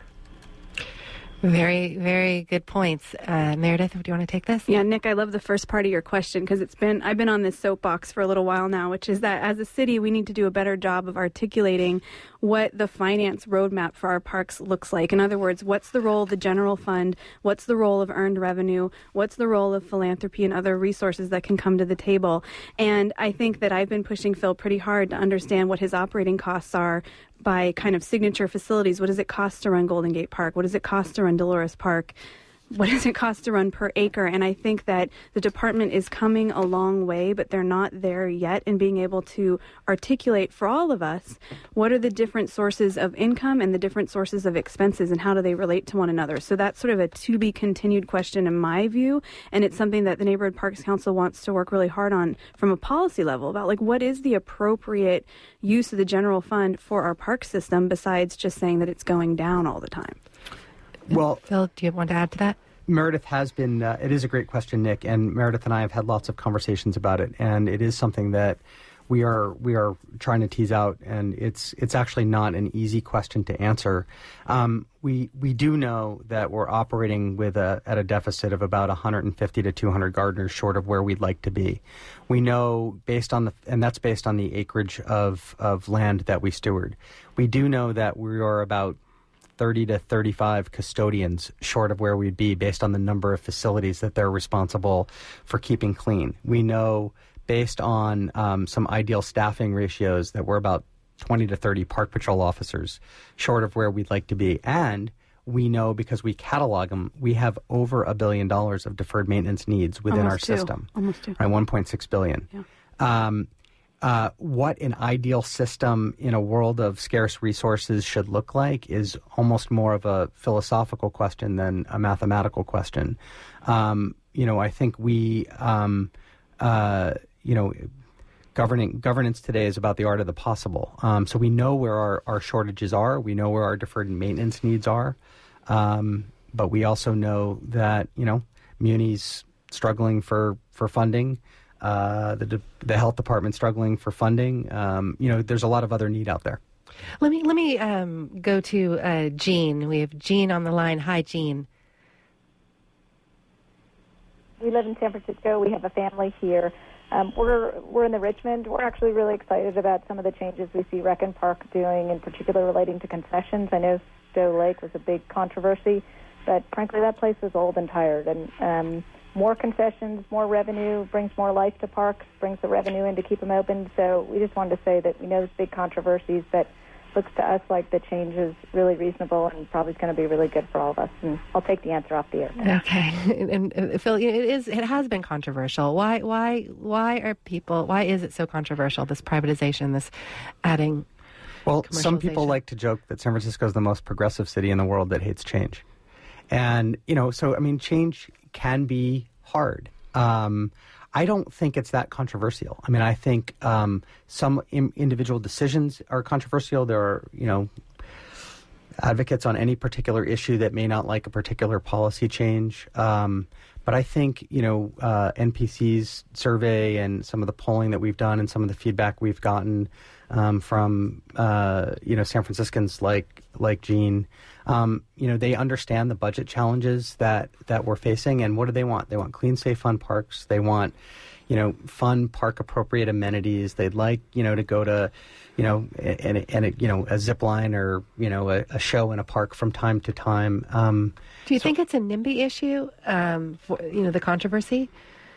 Very, very good points. Uh, Meredith, do you want to take this? Yeah, Nick, I love the first part of your question because it's been, I've been on this soapbox for a little while now, which is that as a city, we need to do a better job of articulating what the finance roadmap for our parks looks like. In other words, what's the role of the general fund? What's the role of earned revenue? What's the role of philanthropy and other resources that can come to the table? And I think that I've been pushing Phil pretty hard to understand what his operating costs are by kind of signature facilities. What does it cost to run Golden Gate Park? What does it cost to run Dolores Park? What does it cost to run per acre? And I think that the department is coming a long way, but they're not there yet in being able to articulate for all of us what are the different sources of income and the different sources of expenses and how do they relate to one another. So that's sort of a to-be-continued question in my view, and it's something that the Neighborhood Parks Council wants to work really hard on from a policy level about, like, what is the appropriate use of the general fund for our park system besides just saying that it's going down all the time. Well, Phil, do you want to add to that? Meredith has been, uh, it is a great question, Nick, and Meredith and I have had lots of conversations about it, and it is something that we are we are trying to tease out, and it's it's actually not an easy question to answer. Um, we we do know that we're operating with a at a deficit of about one hundred fifty to two hundred gardeners short of where we'd like to be. We know based on the and that's based on the acreage of of land that we steward. We do know that we are about thirty to thirty-five custodians short of where we'd be based on the number of facilities that they're responsible for keeping clean. We know based on um, some ideal staffing ratios that we're about twenty to thirty park patrol officers short of where we'd like to be. And we know because we catalog them, we have over a billion dollars of deferred maintenance needs within Almost our two. system. Almost two. Right, one point six billion dollars. Yeah. Um, Uh, what an ideal system in a world of scarce resources should look like is almost more of a philosophical question than a mathematical question. Um, you know, I think we, um, uh, you know, governing governance today is about the art of the possible. Um, so we know where our, our shortages are. We know where our deferred maintenance needs are. Um, but we also know that, you know, munis struggling for, for funding. Uh, the the health department struggling for funding. Um, you know, there's a lot of other need out there. Let me let me um, go to uh, Jean. We have Jean on the line. Hi, Jean. We live in San Francisco. We have a family here. Um, we're we're in the Richmond. We're actually really excited about some of the changes we see Rec and Park doing, in particular relating to concessions. I know Francisco Lake was a big controversy, but frankly, that place is old and tired. And um, more concessions, more revenue brings more life to parks, brings the revenue in to keep them open. So we just wanted to say that we know there's big controversies, but looks to us like the change is really reasonable and probably is going to be really good for all of us. And I'll take the answer off the air. Okay, and, and Phil, it is it has been controversial. Why why why are people? Why is it so controversial? This privatization, this adding. Well, some people like to joke that San Francisco is the most progressive city in the world that hates change, and you know, so I mean, change can be hard. Um, I don't think it's that controversial. I mean, I think um, some in- individual decisions are controversial. There are, you know, advocates on any particular issue that may not like a particular policy change. Um, but I think, you know, uh, N P C's survey and some of the polling that we've done and some of the feedback we've gotten um, from, uh, you know, San Franciscans like like Jean, um, you know, they understand the budget challenges that, that we're facing. And what do they want? They want clean, safe, fun parks. They want, you know, fun park appropriate amenities. They'd like, you know, to go to, you know, and, and you know, a zip line or, you know, a, a show in a park from time to time. Um, do you so, think it's a NIMBY issue, um, for, you know, the controversy?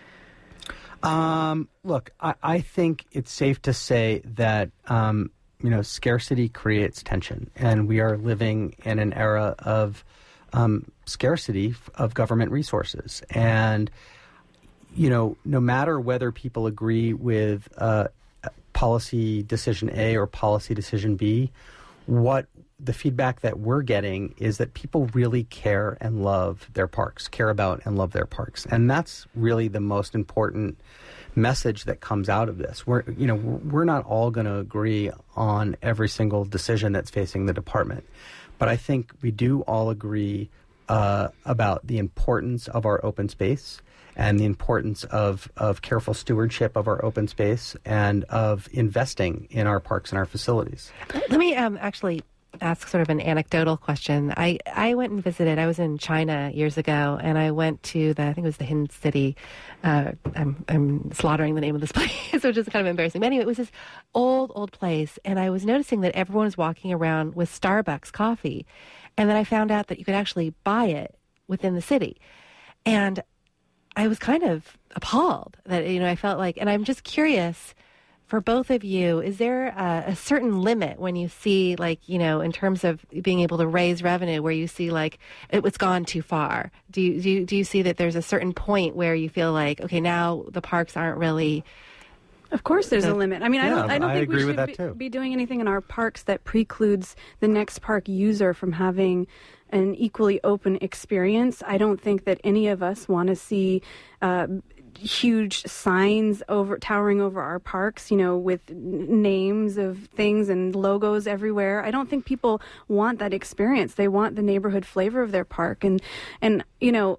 Um, look, I, I think it's safe to say that, um, you know, scarcity creates tension, and we are living in an era of um, scarcity of government resources. And, you know, no matter whether people agree with uh, policy decision A or policy decision B, what the feedback that we're getting is that people really care and love their parks, care about and love their parks. And that's really the most important message that comes out of this. We're, you know, we're not all going to agree on every single decision that's facing the department, but I think we do all agree uh, about the importance of our open space and the importance of, of careful stewardship of our open space and of investing in our parks and our facilities. Let me um, actually ask sort of an anecdotal question. I, I went and visited, I was in China years ago, and I went to the, I think it was the Hin City, uh, I'm, I'm slaughtering the name of this place, which is kind of embarrassing. But anyway, it was this old, old place, and I was noticing that everyone was walking around with Starbucks coffee, and then I found out that you could actually buy it within the city. And I was kind of appalled that, you know, I felt like, and I'm just curious, for both of you, is there a, a certain limit when you see, like, you know, in terms of being able to raise revenue, where you see, like, it, it's gone too far? Do you, do you, do you see that there's a certain point where you feel like, okay, now the parks aren't really... Of course there's the, a limit. I mean, yeah, I don't, I don't I think we should be, be doing anything in our parks that precludes the next park user from having an equally open experience. I don't think that any of us want to see... Uh, huge signs over towering over our parks, you know, with n- names of things and logos everywhere. I don't think people want that experience. They want the neighborhood flavor of their park. And, and you know,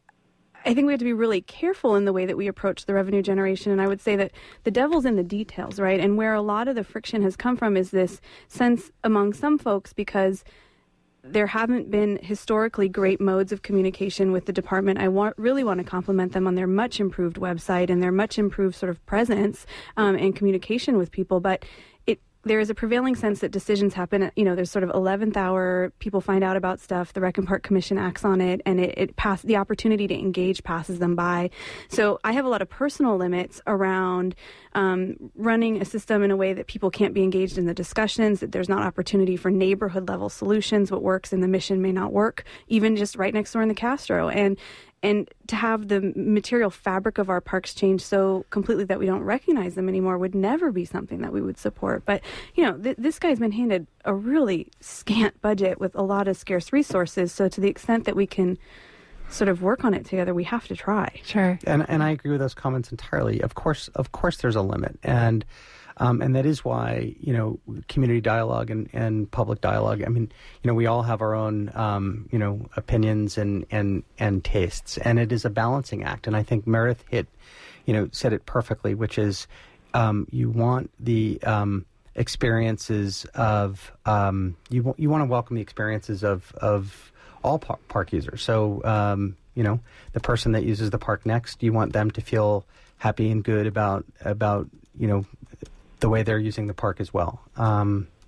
I think we have to be really careful in the way that we approach the revenue generation. And I would say that the devil's in the details, right? And where a lot of the friction has come from is this sense among some folks, because there haven't been historically great modes of communication with the department. I want, really want to compliment them on their much improved website and their much improved sort of presence um, and communication with people. But it, there is a prevailing sense that decisions happen at, you know, there's sort of eleventh hour, people find out about stuff, the Rec and Park Commission acts on it, and it, it pass, the opportunity to engage passes them by. So I have a lot of personal limits around um, running a system in a way that people can't be engaged in the discussions, that there's not opportunity for neighborhood level solutions. What works in the Mission may not work, even just right next door in the Castro. And And to have the material fabric of our parks change so completely that we don't recognize them anymore would never be something that we would support. But, you know, th- this guy's been handed a really scant budget with a lot of scarce resources. So to the extent that we can sort of work on it together, we have to try. Sure. And and I agree with those comments entirely. Of course, of course, there's a limit. And Um, and that is why, you know, community dialogue and, and public dialogue, I mean, you know, we all have our own, um, you know, opinions and, and, and tastes, and it is a balancing act. And I think Meredith hit, you know, said it perfectly, which is um, you want the um, experiences of, um, you, w- you want to welcome the experiences of, of all par- park users. So, um, you know, the person that uses the park next, you want them to feel happy and good about, about, you know, the way they're using the park as well. Um,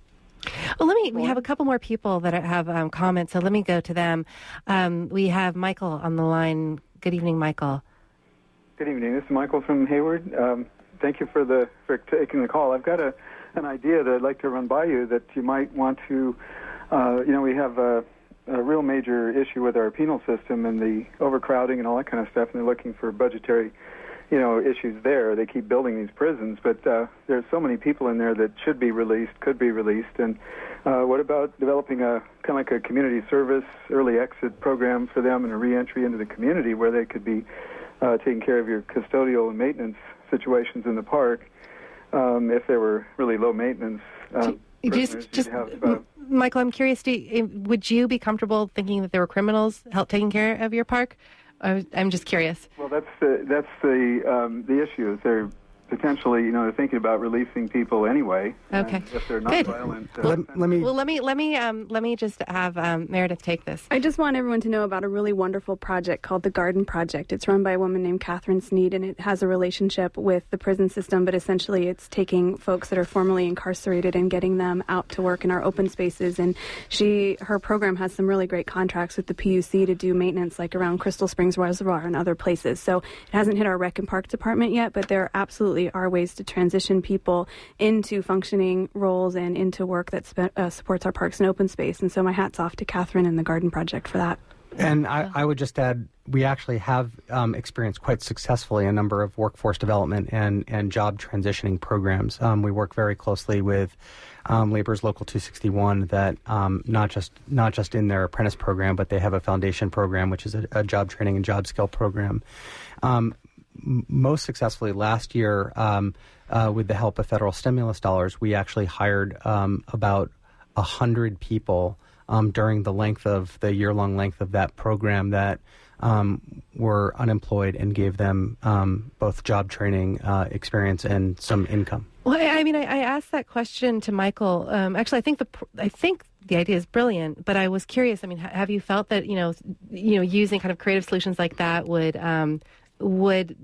Well, let me, we have a couple more people that have um, comments, so let me go to them. Um, we have Michael on the line. Good evening, Michael. Good evening. This is Michael from Hayward. Um, thank you for the for taking the call. I've got a an idea that I'd like to run by you that you might want to, uh, you know, we have a, a real major issue with our penal system and the overcrowding and all that kind of stuff, and they're looking for budgetary, you know, issues there. They keep building these prisons, but uh, there's so many people in there that should be released, could be released, and uh, what about developing a kind of like a community service, early exit program for them and a reentry into the community where they could be uh, taking care of your custodial and maintenance situations in the park um, if they were really low maintenance. Um, just, just have, Michael, I'm curious, do you, would you be comfortable thinking that there were criminals help taking care of your park? I'm just curious. Well, that's the that's the um, the issue. Is they're potentially, you know, they're thinking about releasing people anyway. Okay. If they're not Good. violent. Uh, let, let me. Well, let me let me um, let me just have um, Meredith take this. I just want everyone to know about a really wonderful project called the Garden Project. It's run by a woman named Catherine Sneed, and it has a relationship with the prison system, but essentially it's taking folks that are formerly incarcerated and getting them out to work in our open spaces. And she, her program has some really great contracts with the P U C to do maintenance, like around Crystal Springs Reservoir and other places. So it hasn't hit our Rec and Park department yet, but there absolutely are ways to transition people into functioning roles and into work that spe- uh, supports our parks and open space. And so my hat's off to Catherine and the Garden Project for that. And I, I would just add, we actually have um, experienced quite successfully a number of workforce development and, and job transitioning programs. Um, we work very closely with um, Labor's Local two sixty-one that um, not just not just in their apprentice program, but they have a foundation program, which is a, a job training and job skill program. Um, m- most successfully last year, um, uh, with the help of federal stimulus dollars, we actually hired um, about one hundred people Um, during the length of the year-long length of that program that um, were unemployed and gave them um, both job training uh, experience and some income. Well, I, I mean, I, I asked that question to Michael. Um, actually, I think the I think the idea is brilliant, but I was curious. I mean, ha- have you felt that you know, you know, using kind of creative solutions like that would um, would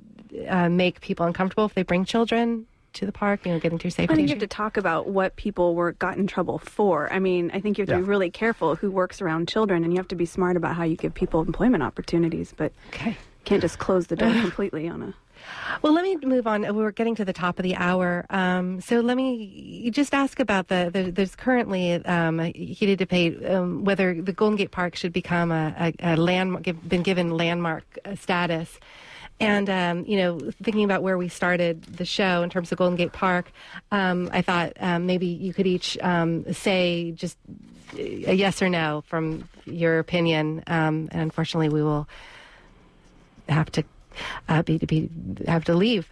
uh, make people uncomfortable if they bring children to the park, you know, getting through safety? I think you have to talk about what people were got in trouble for. I mean, I think you have to Yeah. be really careful who works around children, and you have to be smart about how you give people employment opportunities, but Okay. you can't just close the door completely on a... Well, let me move on. We're getting to the top of the hour. Um, so let me just ask about the, the there's currently um, a heated debate um, whether the Golden Gate Park should become a, a, a landmark, been given landmark status. And, um, you know, thinking about where we started the show in terms of Golden Gate Park, um, I thought um, maybe you could each um, say just a yes or no from your opinion. Um, and unfortunately, we will have to uh, be, be have to leave.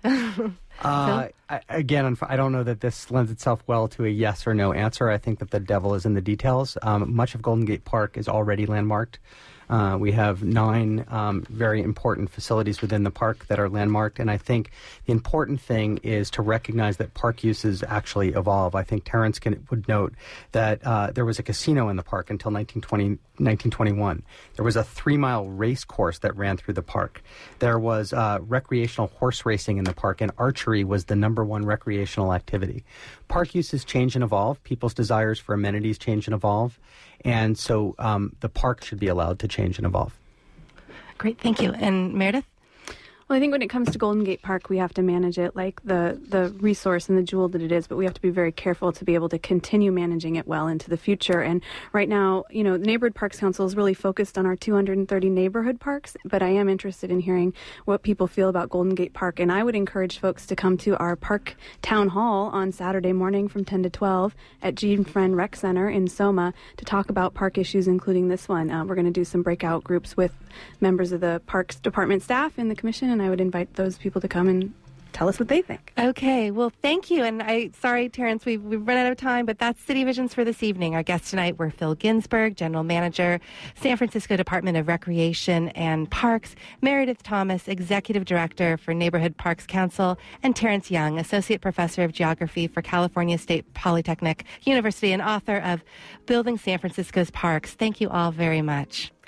Uh, I, again, I don't know that this lends itself well to a yes or no answer. I think that the devil is in the details. Um, much of Golden Gate Park is already landmarked. Uh, we have nine um, very important facilities within the park that are landmarked, and I think the important thing is to recognize that park uses actually evolve. I think Terrence can, would note that uh, there was a casino in the park until nineteen twenty, nineteen twenty-one. There was a three-mile race course that ran through the park. There was uh, recreational horse racing in the park, and archery was the number one recreational activity. Park uses change and evolve. People's desires for amenities change and evolve. And so um, the park should be allowed to change and evolve. Great, thank you. And Meredith? Well, I think when it comes to Golden Gate Park, we have to manage it like the, the resource and the jewel that it is, but we have to be very careful to be able to continue managing it well into the future. And right now, you know, the Neighborhood Parks Council is really focused on our two hundred thirty neighborhood parks, but I am interested in hearing what people feel about Golden Gate Park. And I would encourage folks to come to our park town hall on Saturday morning from ten to twelve at Gene Friend Rec Center in Soma to talk about park issues, including this one. Uh, we're going to do some breakout groups with members of the Parks Department staff and the Commission, and I would invite those people to come and tell us what they think. Okay, well, thank you. And I, sorry, Terrence, we've, we've run out of time, but that's City Visions for this evening. Our guests tonight were Phil Ginsburg, General Manager, San Francisco Department of Recreation and Parks, Meredith Thomas, Executive Director for Neighborhood Parks Council, and Terrence Young, Associate Professor of Geography for California State Polytechnic University and author of Building San Francisco's Parks. Thank you all very much.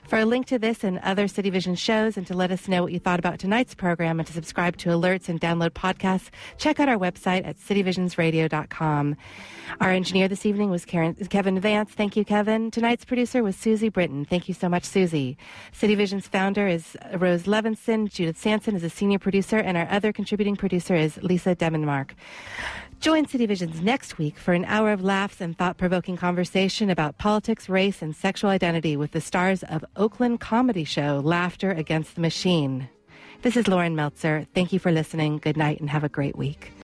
For a link to this and other City Vision shows, and to let us know what you thought about tonight's program, and to subscribe to alerts and download podcasts, check out our website at city visions radio dot com. Our engineer this evening was Karen, Kevin Vance. Thank you, Kevin. Tonight's producer was Susie Britton. Thank you so much, Susie. City Vision's founder is Rose Levinson. Judith Sanson is a senior producer, and our other contributing producer is Lisa Demenmark. Join City Visions next week for an hour of laughs and thought-provoking conversation about politics, race, and sexual identity with the stars of Oakland comedy show Laughter Against the Machine. This is Lauren Meltzer. Thank you for listening. Good night and have a great week.